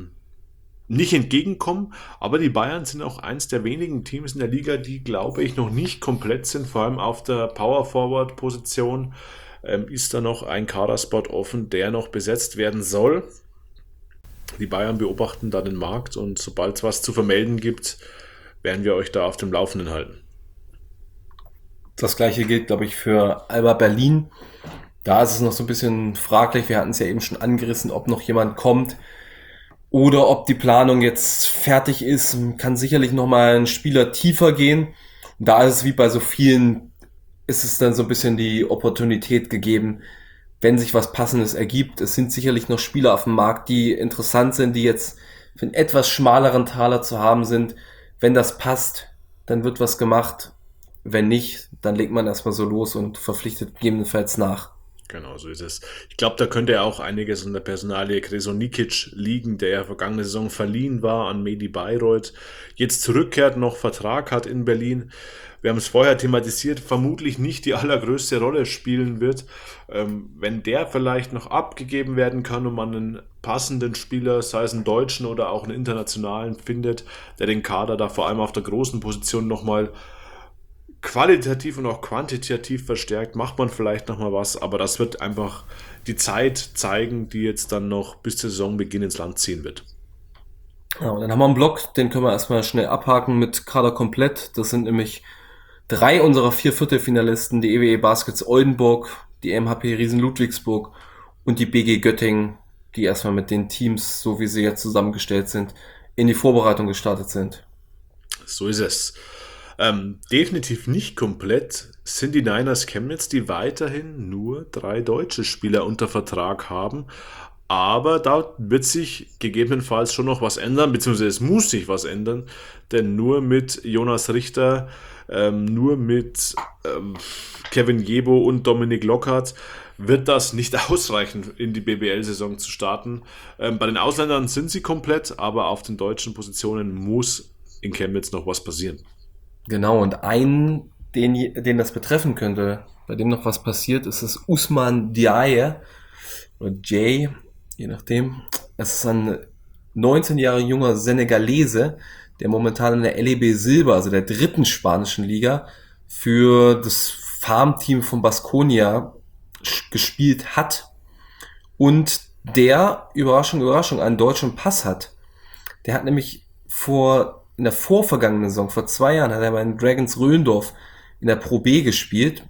nicht entgegenkommen, aber die Bayern sind auch eins der wenigen Teams in der Liga, die, glaube ich, noch nicht komplett sind. Vor allem auf der Power-Forward-Position ist da noch ein Kaderspot offen, der noch besetzt werden soll. Die Bayern beobachten da den Markt, und sobald es was zu vermelden gibt, werden wir euch da auf dem Laufenden halten. Das gleiche gilt, glaube ich, für Alba Berlin. Da ist es noch so ein bisschen fraglich. Wir hatten es ja eben schon angerissen, ob noch jemand kommt oder ob die Planung jetzt fertig ist. Kann sicherlich noch mal ein Spieler tiefer gehen. Und da ist es wie bei so vielen, ist es dann so ein bisschen die Opportunität gegeben, wenn sich was Passendes ergibt. Es sind sicherlich noch Spieler auf dem Markt, die interessant sind, die jetzt für einen etwas schmaleren Taler zu haben sind. Wenn das passt, dann wird was gemacht. Wenn nicht, dann legt man erstmal so los und verpflichtet gegebenenfalls nach. Genau, so ist es. Ich glaube, da könnte ja auch einiges in der Personalie Kresonikic liegen, der ja vergangene Saison verliehen war an Medi Bayreuth, jetzt zurückkehrt, noch Vertrag hat in Berlin. Wir haben es vorher thematisiert, vermutlich nicht die allergrößte Rolle spielen wird. Wenn der vielleicht noch abgegeben werden kann und man einen passenden Spieler, sei es einen deutschen oder auch einen internationalen, findet, der den Kader da vor allem auf der großen Position nochmal qualitativ und auch quantitativ verstärkt, macht man vielleicht nochmal was, aber das wird einfach die Zeit zeigen, die jetzt dann noch bis zur Saisonbeginn ins Land ziehen wird. Ja, und dann haben wir einen Block, den können wir erstmal schnell abhaken mit Kader komplett. Das sind nämlich 3 unserer 4 Viertelfinalisten, die EWE Baskets Oldenburg, die MHP Riesen Ludwigsburg und die BG Göttingen, die erstmal mit den Teams, so wie sie jetzt zusammengestellt sind, in die Vorbereitung gestartet sind. So ist es. Definitiv nicht komplett sind die Niners Chemnitz, die weiterhin nur 3 deutsche Spieler unter Vertrag haben. Aber da wird sich gegebenenfalls schon noch was ändern, beziehungsweise es muss sich was ändern, denn nur mit Jonas Richter, nur mit Kevin Jebo und Dominik Lockhart wird das nicht ausreichen, in die BBL-Saison zu starten. Bei den Ausländern sind sie komplett, aber auf den deutschen Positionen muss in Chemnitz noch was passieren. Genau, und einen, den das betreffen könnte, bei dem noch was passiert, ist das Usman Diaye oder Jay, je nachdem. Es ist ein 19 Jahre junger Senegalese, der momentan in der LEB Silber, also der dritten spanischen Liga, für das Farmteam von Baskonia gespielt hat und der, Überraschung, Überraschung, einen deutschen Pass hat. Der hat nämlich in der vorvergangenen Saison, vor 2 Jahren, hat er bei den Dragons Röndorf in der Pro B gespielt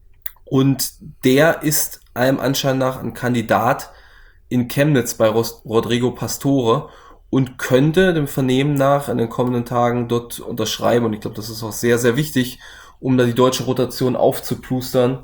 und der ist allem Anschein nach ein Kandidat in Chemnitz bei Rodrigo Pastore und könnte dem Vernehmen nach in den kommenden Tagen dort unterschreiben. Und ich glaube, das ist auch sehr, sehr wichtig, um da die deutsche Rotation aufzuplustern.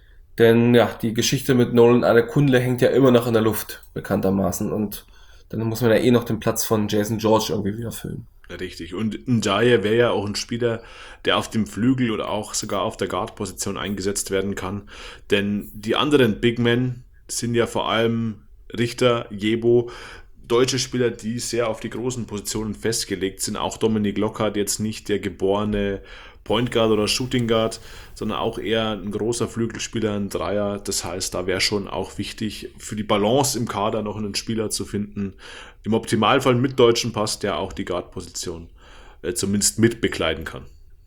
Denn ja, die Geschichte mit Nolan Adekunle hängt ja immer noch in der Luft, bekanntermaßen. Und dann muss man ja noch den Platz von Jason George irgendwie wieder füllen. Richtig. Und Ndiaye wäre ja auch ein Spieler, der auf dem Flügel oder auch sogar auf der Guard-Position eingesetzt werden kann. Denn die anderen Big Men sind ja vor allem Richter, Jebo, deutsche Spieler, die sehr auf die großen Positionen festgelegt sind. Auch Dominik Lockhart jetzt nicht der geborene Point Guard oder Shooting Guard, sondern auch eher ein großer Flügelspieler, ein Dreier. Das heißt, da wäre schon auch wichtig, für die Balance im Kader noch einen Spieler zu finden. Im Optimalfall mit deutschen Pass, der auch die Guard-Position zumindest mit bekleiden kann.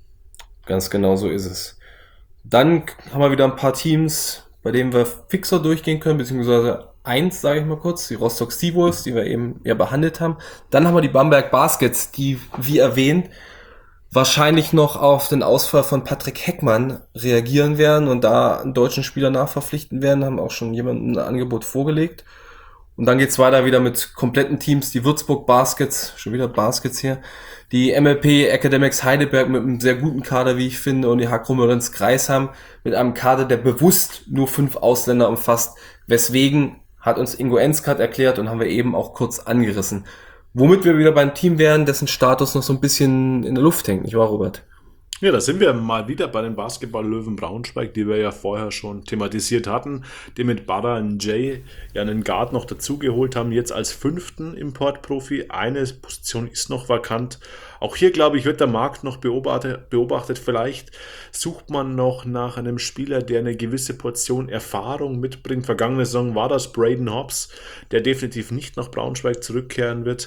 Ganz genau so ist es. Dann haben wir wieder ein paar Teams, bei denen wir fixer durchgehen können, beziehungsweise eins, sage ich mal kurz, die Rostock Seawolves, die wir eben ja behandelt haben. Dann haben wir die Bamberg Baskets, die, wie erwähnt, wahrscheinlich noch auf den Ausfall von Patrick Heckmann reagieren werden und da einen deutschen Spieler nachverpflichten werden, haben auch schon jemanden ein Angebot vorgelegt. Und dann geht's weiter wieder mit kompletten Teams, die Würzburg Baskets, schon wieder Baskets hier, die MLP Academics Heidelberg mit einem sehr guten Kader, wie ich finde, und die Hakrummerins Kreisheim mit einem Kader, der bewusst nur 5 Ausländer umfasst, weswegen hat uns Ingo Enskat erklärt und haben wir eben auch kurz angerissen. Womit wir wieder beim Team wären, dessen Status noch so ein bisschen in der Luft hängt, nicht wahr, Robert? Ja, da sind wir mal wieder bei den Basketball-Löwen Braunschweig, die wir ja vorher schon thematisiert hatten, die mit Bara Jay ja einen Guard noch dazugeholt haben, jetzt als 5. Importprofi. Eine Position ist noch vakant. Auch hier, glaube ich, wird der Markt noch beobachtet. Vielleicht sucht man noch nach einem Spieler, der eine gewisse Portion Erfahrung mitbringt. Vergangene Saison war das Braden Hobbs, der definitiv nicht nach Braunschweig zurückkehren wird.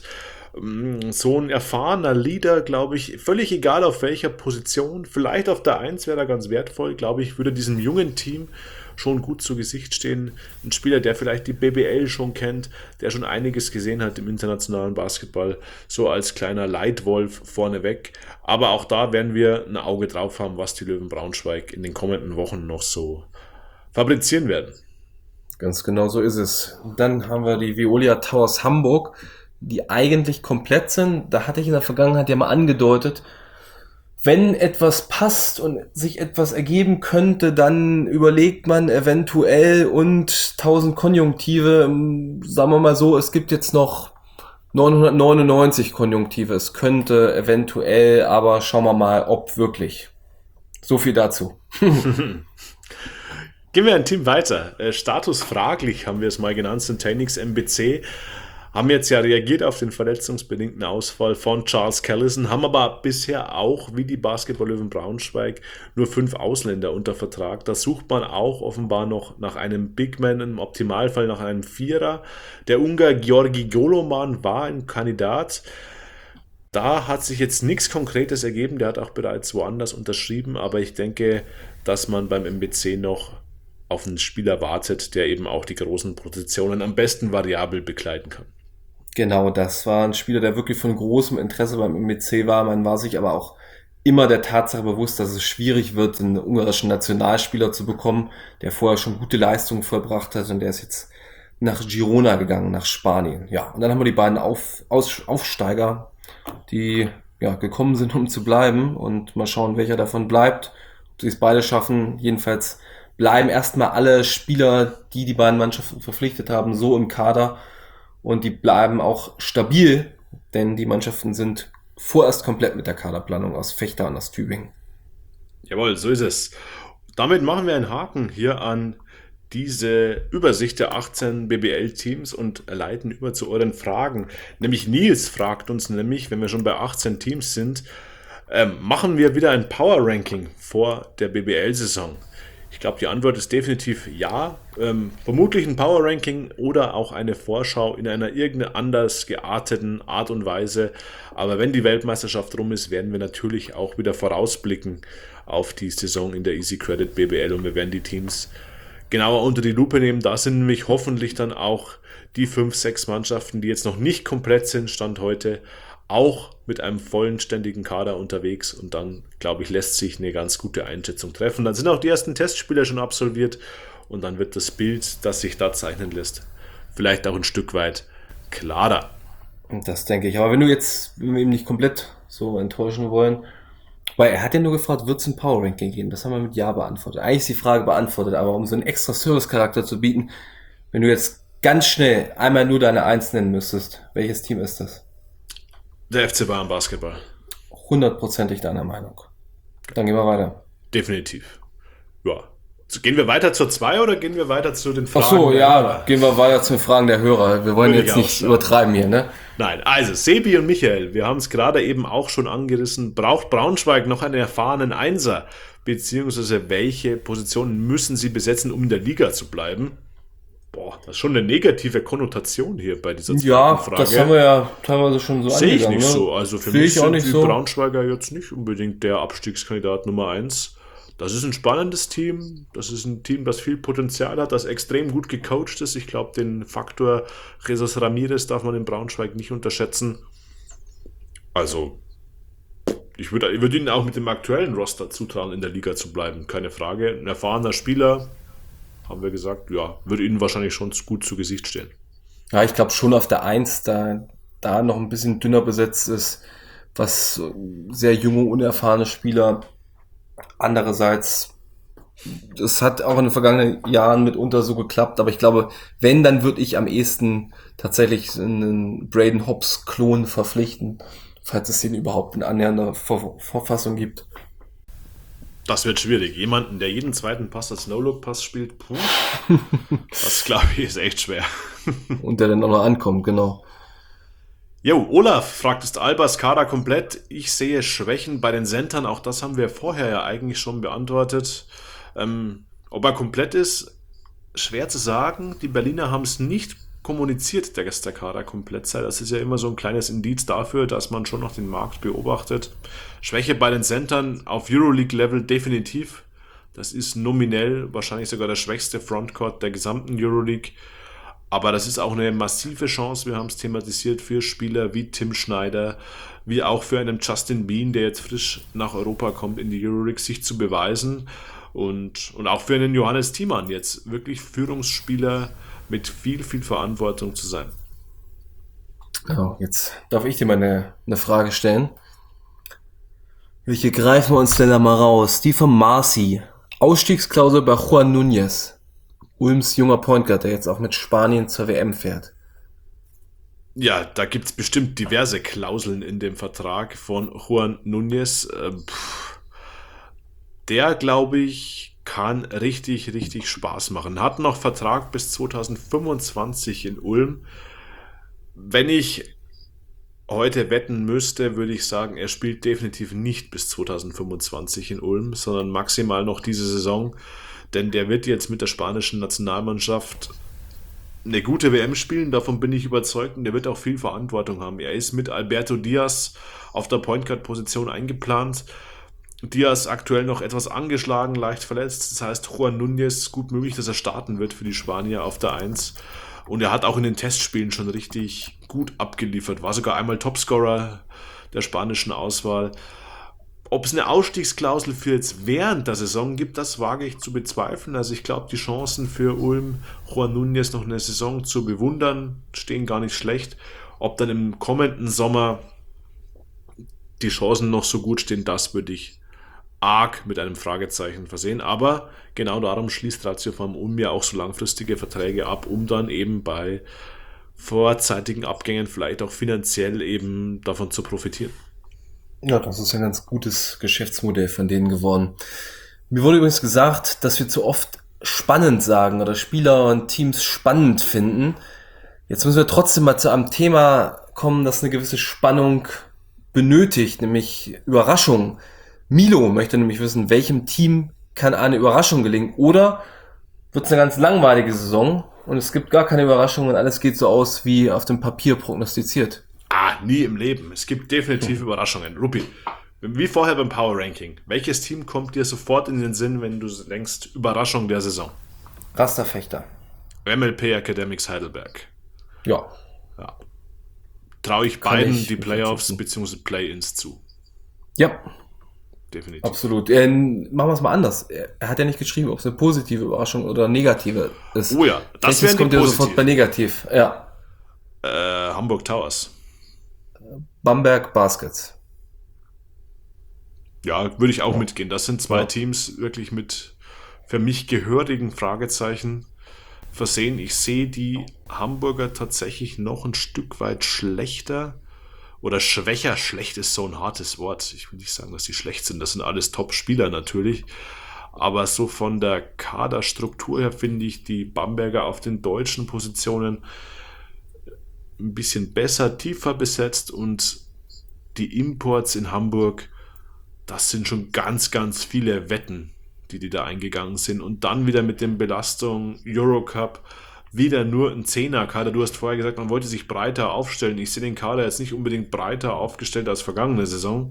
So ein erfahrener Leader, glaube ich, völlig egal auf welcher Position, vielleicht auf der 1 wäre er ganz wertvoll, glaube ich, würde diesem jungen Team schon gut zu Gesicht stehen. Ein Spieler, der vielleicht die BBL schon kennt, der schon einiges gesehen hat im internationalen Basketball, so als kleiner Leitwolf vorneweg. Aber auch da werden wir ein Auge drauf haben, was die Löwen Braunschweig in den kommenden Wochen noch so fabrizieren werden. Ganz genau so ist es. Dann haben wir die Veolia Towers Hamburg, die eigentlich komplett sind. Da hatte ich in der Vergangenheit ja mal angedeutet, wenn etwas passt und sich etwas ergeben könnte, dann überlegt man eventuell und 1000 Konjunktive, sagen wir mal so, es gibt jetzt noch 999 Konjunktive. Es könnte eventuell, aber schauen wir mal, ob wirklich. So viel dazu. Gehen wir ein Team weiter. Status fraglich haben wir es mal genannt, Syntanix MBC. Haben jetzt ja reagiert auf den verletzungsbedingten Ausfall von Charles Callison, haben aber bisher auch, wie die Basketball-Löwen Braunschweig, nur 5 Ausländer unter Vertrag. Da sucht man auch offenbar noch nach einem Big Man, im Optimalfall nach einem Vierer. Der Ungar Georgi Goloman war ein Kandidat. Da hat sich jetzt nichts Konkretes ergeben, der hat auch bereits woanders unterschrieben, aber ich denke, dass man beim MBC noch auf einen Spieler wartet, der eben auch die großen Positionen am besten variabel bekleiden kann. Genau, das war ein Spieler, der wirklich von großem Interesse beim MBC war. Man war sich aber auch immer der Tatsache bewusst, dass es schwierig wird, einen ungarischen Nationalspieler zu bekommen, der vorher schon gute Leistungen vollbracht hat und der ist jetzt nach Girona gegangen, nach Spanien. Ja, und dann haben wir die beiden Aufsteiger, die ja gekommen sind, um zu bleiben und mal schauen, welcher davon bleibt. Ob sie es beide schaffen, jedenfalls bleiben erstmal alle Spieler, die beiden Mannschaften verpflichtet haben, so im Kader und die bleiben auch stabil, denn die Mannschaften sind vorerst komplett mit der Kaderplanung aus Vechta und aus Tübingen. Jawohl, so ist es. Damit machen wir einen Haken hier an diese Übersicht der 18 BBL-Teams und leiten über zu euren Fragen. Nämlich Nils fragt uns nämlich, wenn wir schon bei 18 Teams sind, machen wir wieder ein Power-Ranking vor der BBL-Saison? Ich glaube, die Antwort ist definitiv ja. Vermutlich ein Power-Ranking oder auch eine Vorschau in einer irgendeiner anders gearteten Art und Weise. Aber wenn die Weltmeisterschaft rum ist, werden wir natürlich auch wieder vorausblicken auf die Saison in der Easy Credit BBL und wir werden die Teams genauer unter die Lupe nehmen. Da sind nämlich hoffentlich dann auch die 5, 6 Mannschaften, die jetzt noch nicht komplett sind, Stand heute, auch mit einem vollständigen Kader unterwegs und dann, glaube ich, lässt sich eine ganz gute Einschätzung treffen. Dann sind auch die ersten Testspiele schon absolviert und dann wird das Bild, das sich da zeichnen lässt, vielleicht auch ein Stück weit klarer. Und das denke ich. Aber wenn wir ihn nicht komplett so enttäuschen wollen, weil er hat ja nur gefragt, wird es ein Power Ranking geben? Das haben wir mit Ja beantwortet. Eigentlich ist die Frage beantwortet, aber um so einen extra Service-Charakter zu bieten, wenn du jetzt ganz schnell einmal nur deine Eins nennen müsstest, welches Team ist das? Der FC Bayern Basketball. 100%ig deiner Meinung. Dann gehen wir weiter. Definitiv. Ja. So, gehen wir weiter zur 2 oder gehen wir weiter zu den Fragen? Ach so, ja, gehen wir weiter zu den Fragen der Hörer. Wir wollen Würde ich jetzt auch nicht sagen. übertreiben hier, ne? Nein, also Sebi und Michael, wir haben es gerade eben auch schon angerissen. Braucht Braunschweig noch einen erfahrenen Einser? Beziehungsweise welche Positionen müssen sie besetzen, um in der Liga zu bleiben? Boah, das ist schon eine negative Konnotation hier bei dieser zweiten Ja, Frage. das haben wir ja teilweise schon so Sehe ich angegangen. nicht Ne? so. Also für Sehe mich ich auch sind nicht die so. Braunschweiger jetzt nicht unbedingt der Abstiegskandidat Nummer 1. Das ist ein spannendes Team. Das ist ein Team, das viel Potenzial hat, das extrem gut gecoacht ist. Ich glaube, den Faktor Jesus Ramirez darf man in Braunschweig nicht unterschätzen. Also, ich würde ihnen auch mit dem aktuellen Roster zutrauen, in der Liga zu bleiben. Keine Frage. Ein erfahrener Spieler, haben wir gesagt, ja, würde ihnen wahrscheinlich schon gut zu Gesicht stehen. Ja, ich glaube schon auf der Eins, da noch ein bisschen dünner besetzt ist, was sehr junge, unerfahrene Spieler. Andererseits, es hat auch in den vergangenen Jahren mitunter so geklappt, aber ich glaube, wenn, dann würde ich am ehesten tatsächlich einen Braden Hobbs-Klon verpflichten, falls es den überhaupt in annähernder Verfassung gibt. Das wird schwierig. Jemanden, der jeden zweiten Pass als No-Look-Pass spielt, puh, das glaube ich ist echt schwer. Und der dann auch noch ankommt, genau. Jo, Olaf fragt, ist Albers Kader komplett? Ich sehe Schwächen bei den Centern, auch das haben wir vorher ja eigentlich schon beantwortet. Ob er komplett ist, schwer zu sagen. Die Berliner haben es nicht kommuniziert, dass der Kader komplett sei. Das ist ja immer so ein kleines Indiz dafür, dass man schon noch den Markt beobachtet. Schwäche bei den Centern auf Euroleague-Level definitiv. Das ist nominell wahrscheinlich sogar der schwächste Frontcourt der gesamten Euroleague. Aber das ist auch eine massive Chance, wir haben es thematisiert, für Spieler wie Tim Schneider, wie auch für einen Justin Bean, der jetzt frisch nach Europa kommt in die Euroleague, sich zu beweisen. Und auch für einen Johannes Thiemann jetzt wirklich Führungsspieler mit viel, viel Verantwortung zu sein. Genau, jetzt darf ich dir mal eine Frage stellen. Welche greifen wir uns denn da mal raus? Die von Marci. Ausstiegsklausel bei Juan Núñez. Ulms junger Point Guard, der jetzt auch mit Spanien zur WM fährt. Ja, da gibt es bestimmt diverse Klauseln in dem Vertrag von Juan Núñez. Der, glaube ich, kann richtig, richtig Spaß machen. Hat noch Vertrag bis 2025 in Ulm. Wenn ich heute wetten müsste, würde ich sagen, er spielt definitiv nicht bis 2025 in Ulm, sondern maximal noch diese Saison. Denn der wird jetzt mit der spanischen Nationalmannschaft eine gute WM spielen, davon bin ich überzeugt, und der wird auch viel Verantwortung haben. Er ist mit Alberto Diaz auf der Point Guard Position eingeplant. Diaz aktuell noch etwas angeschlagen, leicht verletzt. Das heißt, Juan Núñez gut möglich, dass er starten wird für die Spanier auf der 1. Und er hat auch in den Testspielen schon richtig gut abgeliefert. War sogar einmal Topscorer der spanischen Auswahl. Ob es eine Ausstiegsklausel für jetzt während der Saison gibt, das wage ich zu bezweifeln. Also ich glaube, die Chancen für Ulm, Juan Núñez noch eine Saison zu bewundern, stehen gar nicht schlecht. Ob dann im kommenden Sommer die Chancen noch so gut stehen, das würde ich arg mit einem Fragezeichen versehen. Aber genau darum schließt Ratio Farm Ulm ja auch so langfristige Verträge ab, um dann eben bei vorzeitigen Abgängen vielleicht auch finanziell eben davon zu profitieren. Ja, das ist ein ganz gutes Geschäftsmodell von denen geworden. Mir wurde übrigens gesagt, dass wir zu oft spannend sagen oder Spieler und Teams spannend finden. Jetzt müssen wir trotzdem mal zu einem Thema kommen, das eine gewisse Spannung benötigt, nämlich Überraschung. Milo möchte nämlich wissen, welchem Team kann eine Überraschung gelingen oder wird es eine ganz langweilige Saison und es gibt gar keine Überraschung und alles geht so aus wie auf dem Papier prognostiziert. Nie im Leben. Es gibt definitiv Überraschungen. Rupi, wie vorher beim Power Ranking, welches Team kommt dir sofort in den Sinn, wenn du denkst, Überraschung der Saison? Rasterfechter. MLP Academics Heidelberg. Ja. Ja. Traue ich Kann beiden ich die Playoffs unterstützen. bzw. Play-ins zu. Ja, Definitiv. absolut. Machen wir es mal anders. Er hat ja nicht geschrieben, ob es eine positive Überraschung oder negative ist. Oh ja, das Welches wären die kommt ja sofort positiv. bei negativ. Ja. Hamburg Towers. Bamberg Baskets. Ja, würde ich auch mitgehen. Das sind zwei Ja. Teams wirklich mit für mich gehörigen Fragezeichen versehen. Ich sehe die Hamburger tatsächlich noch ein Stück weit schlechter oder schwächer. Schlecht ist so ein hartes Wort. Ich will nicht sagen, dass die schlecht sind. Das sind alles Top-Spieler natürlich. Aber so von der Kaderstruktur her finde ich die Bamberger auf den deutschen Positionen ein bisschen besser, tiefer besetzt und die Imports in Hamburg, das sind schon ganz, ganz viele Wetten, die da eingegangen sind. Und dann wieder mit den Belastungen Eurocup, wieder nur ein Zehner-Kader. Du hast vorher gesagt, man wollte sich breiter aufstellen. Ich sehe den Kader jetzt nicht unbedingt breiter aufgestellt als vergangene Saison.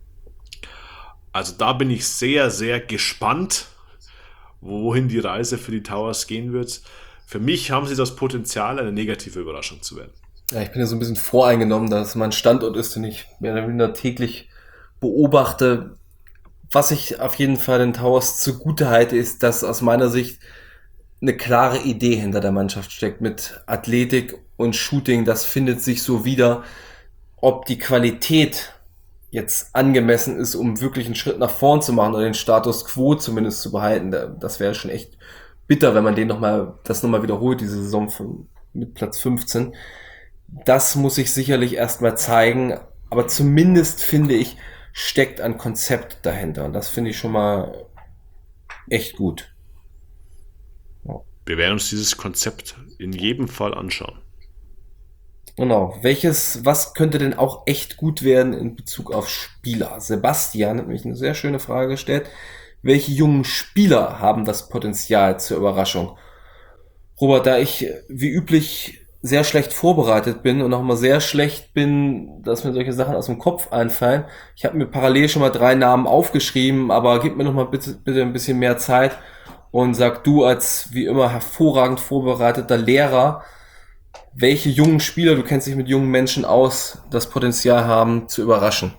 Also da bin ich sehr, sehr gespannt, wohin die Reise für die Towers gehen wird. Für mich haben sie das Potenzial, eine negative Überraschung zu werden. Ja, ich bin ja so ein bisschen voreingenommen, dass es mein Standort ist, den ich mehr oder weniger täglich beobachte. Was ich auf jeden Fall den Towers zugute halte, ist, dass aus meiner Sicht eine klare Idee hinter der Mannschaft steckt mit Athletik und Shooting. Das findet sich so wieder. Ob die Qualität jetzt angemessen ist, um wirklich einen Schritt nach vorn zu machen oder den Status quo zumindest zu behalten, das wäre schon echt bitter, wenn man das nochmal wiederholt, diese Saison mit Platz 15. Das muss sich sicherlich erstmal zeigen, aber zumindest finde ich, steckt ein Konzept dahinter und das finde ich schon mal echt gut. Wir werden uns dieses Konzept in jedem Fall anschauen. Genau. Was könnte denn auch echt gut werden in Bezug auf Spieler? Sebastian hat mich eine sehr schöne Frage gestellt. Welche jungen Spieler haben das Potenzial zur Überraschung? Robert, da ich wie üblich sehr schlecht vorbereitet bin und auch mal sehr schlecht bin, dass mir solche Sachen aus dem Kopf einfallen. Ich habe mir parallel schon mal 3 Namen aufgeschrieben, aber gib mir noch mal bitte ein bisschen mehr Zeit und sag du als wie immer hervorragend vorbereiteter Lehrer, welche jungen Spieler, du kennst dich mit jungen Menschen aus, das Potenzial haben zu überraschen.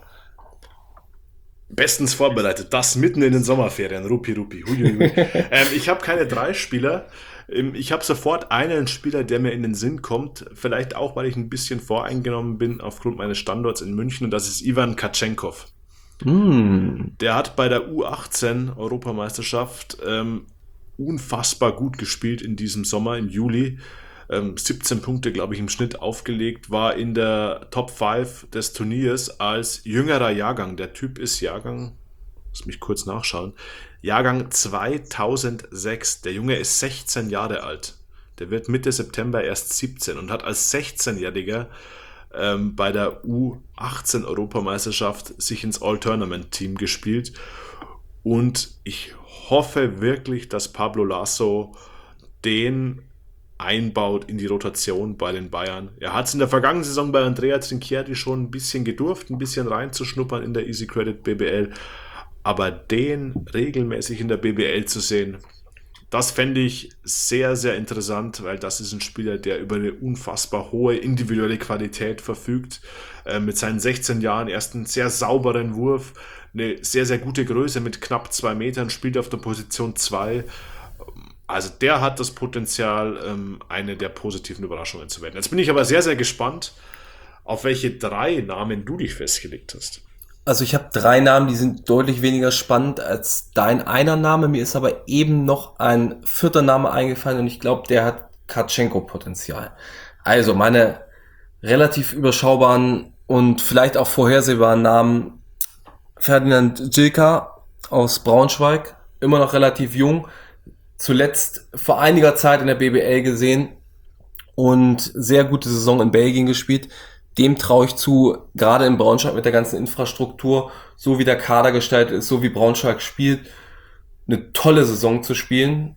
Bestens vorbereitet, das mitten in den Sommerferien. Rupi. Huiuiui. Ich habe keine 3 Spieler. Ich habe sofort einen Spieler, der mir in den Sinn kommt. Vielleicht auch, weil ich ein bisschen voreingenommen bin aufgrund meines Standorts in München. Und das ist Ivan Katschenkov. Der hat bei der U18 Europameisterschaft unfassbar gut gespielt in diesem Sommer, im Juli. 17 Punkte, glaube ich, im Schnitt aufgelegt, war in der Top 5 des Turniers als jüngerer Jahrgang. Der Typ ist lass mich kurz nachschauen, Jahrgang 2006. Der Junge ist 16 Jahre alt. Der wird Mitte September erst 17 und hat als 16-Jähriger bei der U18 Europameisterschaft sich ins All-Tournament-Team gespielt. Und ich hoffe wirklich, dass Pablo Lasso den einbaut in die Rotation bei den Bayern. Er hat es in der vergangenen Saison bei Andrea Trinchieri schon ein bisschen gedurft, ein bisschen reinzuschnuppern in der Easy Credit BBL, aber den regelmäßig in der BBL zu sehen, das fände ich sehr, sehr interessant, weil das ist ein Spieler, der über eine unfassbar hohe individuelle Qualität verfügt, mit seinen 16 Jahren erst einen sehr sauberen Wurf, eine sehr, sehr gute Größe mit knapp 2 Metern, spielt auf der Position 2. Also der hat das Potenzial, eine der positiven Überraschungen zu werden. Jetzt bin ich aber sehr, sehr gespannt, auf welche 3 Namen du dich festgelegt hast. Also ich habe 3 Namen, die sind deutlich weniger spannend als dein einer Name. Mir ist aber eben noch ein 4. Name eingefallen und ich glaube, der hat Kartschenko-Potenzial. Also meine relativ überschaubaren und vielleicht auch vorhersehbaren Namen: Ferdinand Dжилka aus Braunschweig, immer noch relativ jung, zuletzt vor einiger Zeit in der BBL gesehen und sehr gute Saison in Belgien gespielt. Dem traue ich zu, gerade in Braunschweig mit der ganzen Infrastruktur, so wie der Kader gestaltet ist, so wie Braunschweig spielt, eine tolle Saison zu spielen.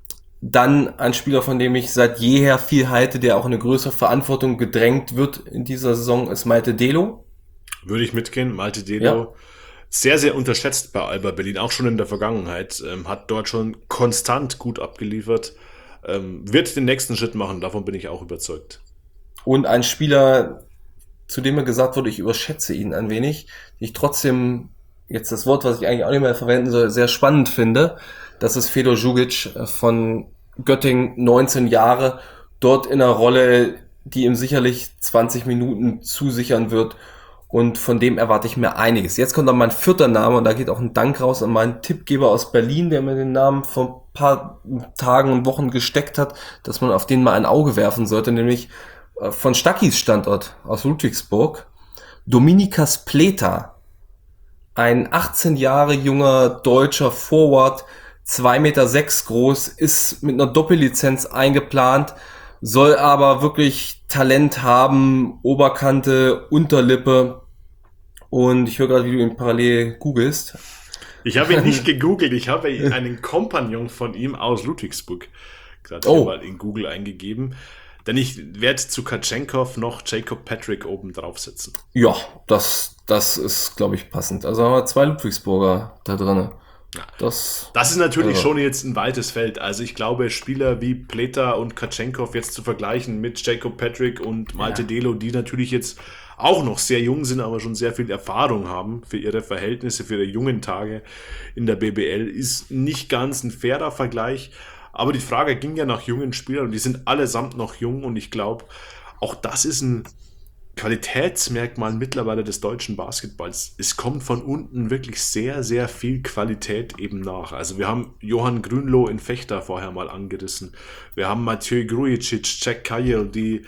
Dann ein Spieler, von dem ich seit jeher viel halte, der auch in eine größere Verantwortung gedrängt wird in dieser Saison, ist Malte Delo. Würde ich mitgehen. Malte Ja. Delo, sehr, sehr unterschätzt bei Alba Berlin, auch schon in der Vergangenheit. Hat dort schon konstant gut abgeliefert. Wird den nächsten Schritt machen, davon bin ich auch überzeugt. Und ein Spieler, zu dem mir gesagt wurde, ich überschätze ihn ein wenig, den ich trotzdem, jetzt das Wort, was ich eigentlich auch nicht mehr verwenden soll, sehr spannend finde. Das ist Fedor Djukic von Göttingen, 19 Jahre, dort in einer Rolle, die ihm sicherlich 20 Minuten zusichern wird. Und von dem erwarte ich mir einiges. Jetzt kommt dann mein 4. Name und da geht auch ein Dank raus an meinen Tippgeber aus Berlin, der mir den Namen vor ein paar Tagen und Wochen gesteckt hat, dass man auf den mal ein Auge werfen sollte, nämlich von Stackis Standort aus Ludwigsburg, Dominikas Pleta, ein 18 Jahre junger deutscher Forward, 2,6 Meter groß, ist mit einer Doppellizenz eingeplant, soll aber wirklich Talent haben, Oberkante, Unterlippe, und ich höre gerade, wie du ihn parallel googelst. Ich habe ihn nicht gegoogelt, ich habe einen Kompagnon von ihm aus Ludwigsburg gerade hier Oh, mal in Google eingegeben. Denn ich werde zu Katschenkov noch Jacob Patrick oben draufsetzen. ja, das ist, glaube ich, passend. Also haben wir 2 Ludwigsburger da drin. Das, Das ist natürlich also, schon jetzt ein weites Feld. Also ich glaube, Spieler wie Pleta und Katschenkov jetzt zu vergleichen mit Jacob Patrick und Malte ja. Delo, die natürlich jetzt auch noch sehr jung sind, aber schon sehr viel Erfahrung haben für ihre Verhältnisse, für ihre jungen Tage in der BBL, ist nicht ganz ein fairer Vergleich. Aber die Frage ging ja nach jungen Spielern und die sind allesamt noch jung und ich glaube, auch das ist ein Qualitätsmerkmal mittlerweile des deutschen Basketballs. Es kommt von unten wirklich sehr, sehr viel Qualität eben nach. Also wir haben Johann Grünloh in Fechter vorher mal angerissen. Wir haben Mathieu Grujicic, Jack Kyle, die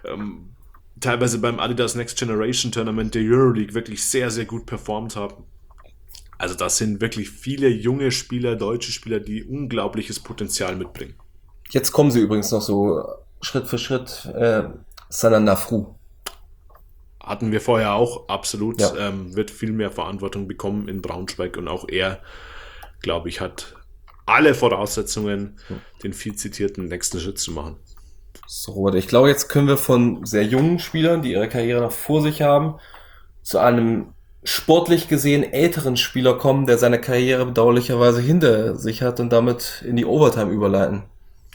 teilweise beim Adidas Next Generation Tournament der Euroleague wirklich sehr, sehr gut performt haben. Also das sind wirklich viele junge Spieler, deutsche Spieler, die unglaubliches Potenzial mitbringen. Jetzt kommen sie übrigens noch so Schritt für Schritt. Sanan Nafru. Hatten wir vorher auch, absolut, Ja. wird viel mehr Verantwortung bekommen in Braunschweig und auch er, glaube ich, hat alle Voraussetzungen, den viel zitierten nächsten Schritt zu machen. So, Robert, ich glaube, jetzt können wir von sehr jungen Spielern, die ihre Karriere noch vor sich haben, zu einem sportlich gesehen älteren Spieler kommen, der seine Karriere bedauerlicherweise hinter sich hat, und damit in die Overtime überleiten.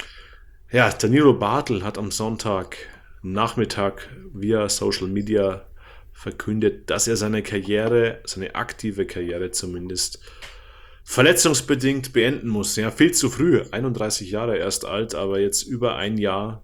Ja, Danilo Bartel hat am Sonntag Nachmittag via Social Media verkündet, dass er seine Karriere, seine aktive Karriere zumindest, verletzungsbedingt beenden muss. Ja, viel zu früh, 31 Jahre erst alt, aber jetzt über ein Jahr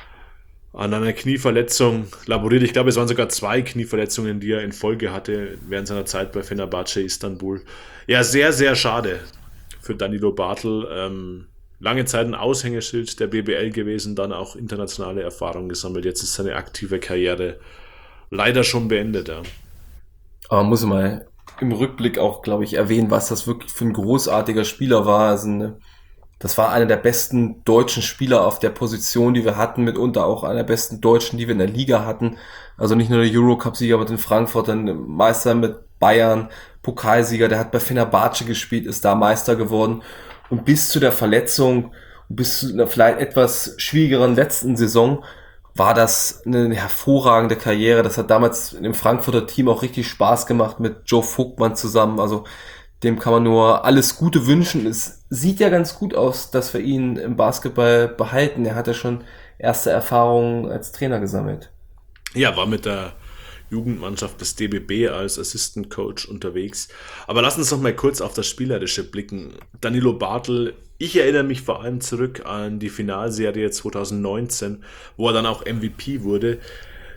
an einer Knieverletzung laboriert. Ich glaube, es waren sogar 2 Knieverletzungen, die er in Folge hatte während seiner Zeit bei Fenerbahce Istanbul. Ja, sehr, sehr schade für Danilo Bartel. Lange Zeit ein Aushängeschild der BBL gewesen, dann auch internationale Erfahrung gesammelt. Jetzt ist seine aktive Karriere leider schon beendet. Ja. Aber man muss mal im Rückblick auch, glaube ich, erwähnen, was das wirklich für ein großartiger Spieler war. Also, das war einer der besten deutschen Spieler auf der Position, die wir hatten, mitunter auch einer der besten Deutschen, die wir in der Liga hatten. Also nicht nur der Eurocup-Sieger mit den Frankfurtern, Meister mit Bayern, Pokalsieger, der hat bei Fenerbahce gespielt, ist da Meister geworden. Und bis zu der Verletzung, bis zu einer vielleicht etwas schwierigeren letzten Saison, war das eine hervorragende Karriere. Das hat damals im Frankfurter Team auch richtig Spaß gemacht mit Joe Vogtmann zusammen. Also dem kann man nur alles Gute wünschen. Es sieht ja ganz gut aus, dass wir ihn im Basketball behalten. Er hat ja schon erste Erfahrungen als Trainer gesammelt. Ja, war mit der Jugendmannschaft des DBB als Assistant Coach unterwegs. Aber lass uns noch mal kurz auf das Spielerische blicken. Danilo Bartel, ich erinnere mich vor allem zurück an die Finalserie 2019, wo er dann auch MVP wurde.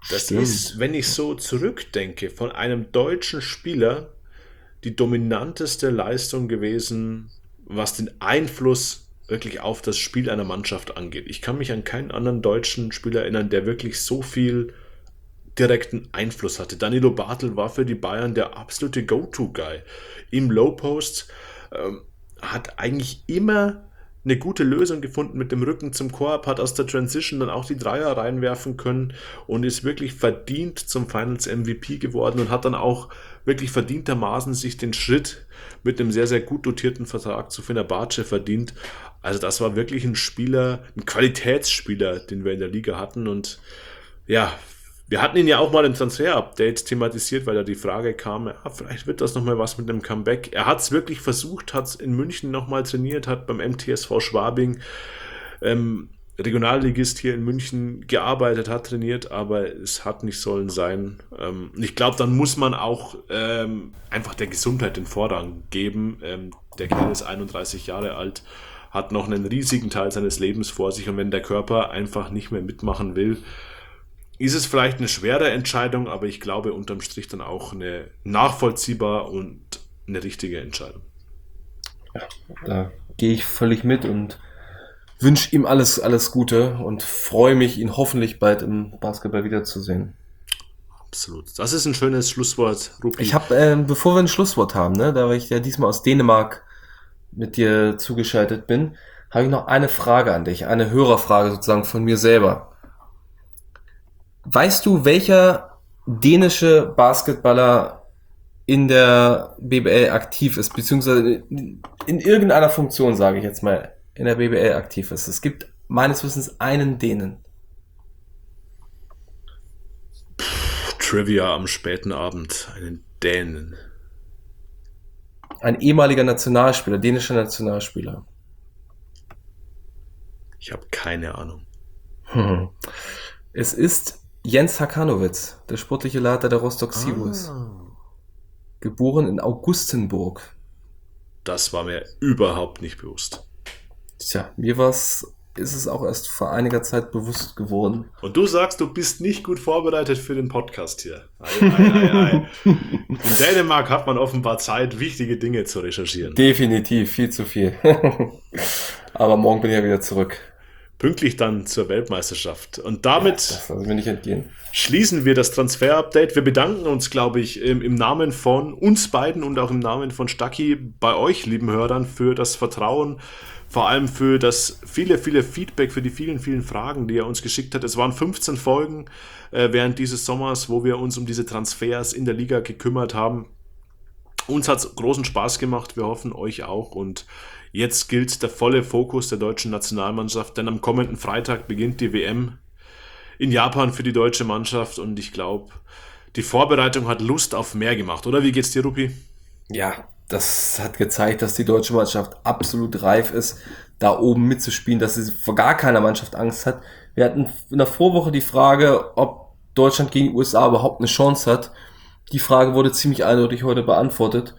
Das Stimmt. ist, wenn ich so zurückdenke, von einem deutschen Spieler die dominanteste Leistung gewesen, was den Einfluss wirklich auf das Spiel einer Mannschaft angeht. Ich kann mich an keinen anderen deutschen Spieler erinnern, der wirklich so viel direkten Einfluss hatte. Danilo Bartel war für die Bayern der absolute Go-To-Guy. Im Low-Post hat eigentlich immer eine gute Lösung gefunden mit dem Rücken zum Korb, hat aus der Transition dann auch die Dreier reinwerfen können und ist wirklich verdient zum Finals MVP geworden und hat dann auch wirklich verdientermaßen sich den Schritt mit einem sehr, sehr gut dotierten Vertrag zu Fenerbahce verdient. Also das war wirklich ein Spieler, ein Qualitätsspieler, den wir in der Liga hatten und ja, wir hatten ihn ja auch mal im Transfer-Update thematisiert, weil da die Frage kam, ja, vielleicht wird das nochmal was mit einem Comeback. Er hat es wirklich versucht, hat es in München nochmal trainiert, hat beim MTSV Schwabing, Regionalligist hier in München, gearbeitet, hat trainiert, aber es hat nicht sollen sein. Ich glaube, dann muss man auch einfach der Gesundheit den Vorrang geben. Der Kerl ist 31 Jahre alt, hat noch einen riesigen Teil seines Lebens vor sich und wenn der Körper einfach nicht mehr mitmachen will, ist es vielleicht eine schwere Entscheidung, aber ich glaube unterm Strich dann auch eine nachvollziehbar und eine richtige Entscheidung. Da gehe ich völlig mit und wünsche ihm alles, alles Gute und freue mich, ihn hoffentlich bald im Basketball wiederzusehen. Absolut. Das ist ein schönes Schlusswort, Rupi. Ich habe, bevor wir ein Schlusswort haben, ne, da ich ja diesmal aus Dänemark mit dir zugeschaltet bin, habe ich noch eine Frage an dich, eine Hörerfrage sozusagen von mir selber. Weißt du, welcher dänische Basketballer in der BBL aktiv ist, beziehungsweise in irgendeiner Funktion, sage ich jetzt mal, in der BBL aktiv ist? Es gibt meines Wissens einen Dänen. Trivia am späten Abend, einen Dänen. Ein ehemaliger Nationalspieler, dänischer Nationalspieler. Ich habe keine Ahnung. Es ist Jens Hakanowitz, der sportliche Leiter der Rostock Seawolves. Geboren in Augustenburg. Das war mir überhaupt nicht bewusst. Tja, ist es auch erst vor einiger Zeit bewusst geworden. Und du sagst, du bist nicht gut vorbereitet für den Podcast hier. Ei. In Dänemark hat man offenbar Zeit, wichtige Dinge zu recherchieren. Definitiv, viel zu viel. Aber morgen bin ich ja wieder zurück. Pünktlich dann zur Weltmeisterschaft. Und damit Das lasse ich mir nicht entgehen. schließen wir das Transfer-Update. Wir bedanken uns, glaube ich, im Namen von uns beiden und auch im Namen von Stacki bei euch, lieben Hörern, für das Vertrauen, vor allem für das viele Feedback, für die vielen Fragen, die er uns geschickt hat. Es waren 15 Folgen während dieses Sommers, wo wir uns um diese Transfers in der Liga gekümmert haben. Uns hat es großen Spaß gemacht, wir hoffen euch auch und jetzt gilt der volle Fokus der deutschen Nationalmannschaft, denn am kommenden Freitag beginnt die WM in Japan für die deutsche Mannschaft und ich glaube, die Vorbereitung hat Lust auf mehr gemacht, oder? Wie geht's dir, Rupi? Ja, das hat gezeigt, dass die deutsche Mannschaft absolut reif ist, da oben mitzuspielen, dass sie vor gar keiner Mannschaft Angst hat. Wir hatten in der Vorwoche die Frage, ob Deutschland gegen die USA überhaupt eine Chance hat. Die Frage wurde ziemlich eindeutig heute beantwortet.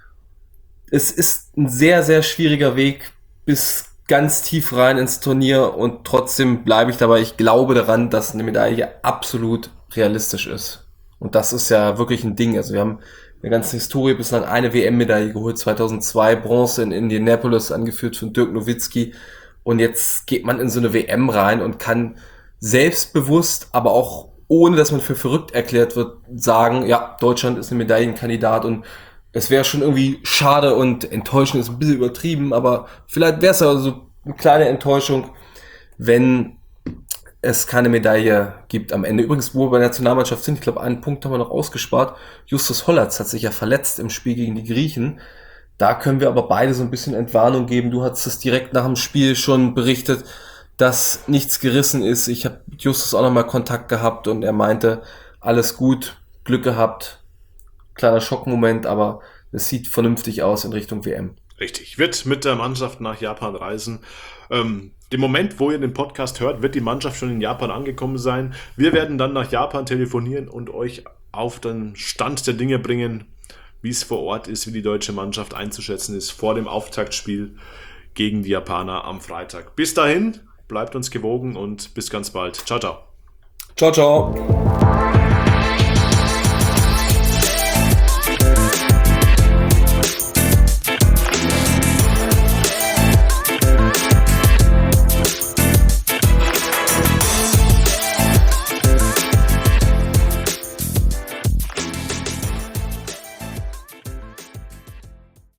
Es ist ein sehr, sehr schwieriger Weg bis ganz tief rein ins Turnier und trotzdem bleibe ich dabei. Ich glaube daran, dass eine Medaille absolut realistisch ist. Und das ist ja wirklich ein Ding. Also wir haben in der ganzen Historie bislang eine WM-Medaille geholt, 2002 Bronze in Indianapolis, angeführt von Dirk Nowitzki. Und jetzt geht man in so eine WM rein und kann selbstbewusst, aber auch ohne, dass man für verrückt erklärt wird, sagen, ja, Deutschland ist ein Medaillenkandidat und es wäre schon irgendwie schade und enttäuschend ist ein bisschen übertrieben, aber vielleicht wäre es also eine kleine Enttäuschung, wenn es keine Medaille gibt am Ende. Übrigens, wo wir bei der Nationalmannschaft sind, ich glaube, einen Punkt haben wir noch ausgespart. Justus Hollatz hat sich ja verletzt im Spiel gegen die Griechen. Da können wir aber beide so ein bisschen Entwarnung geben. Du hattest es direkt nach dem Spiel schon berichtet, dass nichts gerissen ist. Ich habe mit Justus auch nochmal Kontakt gehabt und er meinte, alles gut, Glück gehabt. Kleiner Schockmoment, aber es sieht vernünftig aus in Richtung WM. Richtig, wird mit der Mannschaft nach Japan reisen. Dem Moment, wo ihr den Podcast hört, wird die Mannschaft schon in Japan angekommen sein. Wir werden dann nach Japan telefonieren und euch auf den Stand der Dinge bringen, wie es vor Ort ist, wie die deutsche Mannschaft einzuschätzen ist vor dem Auftaktspiel gegen die Japaner am Freitag. Bis dahin, bleibt uns gewogen und bis ganz bald. Ciao, ciao. Ciao, ciao.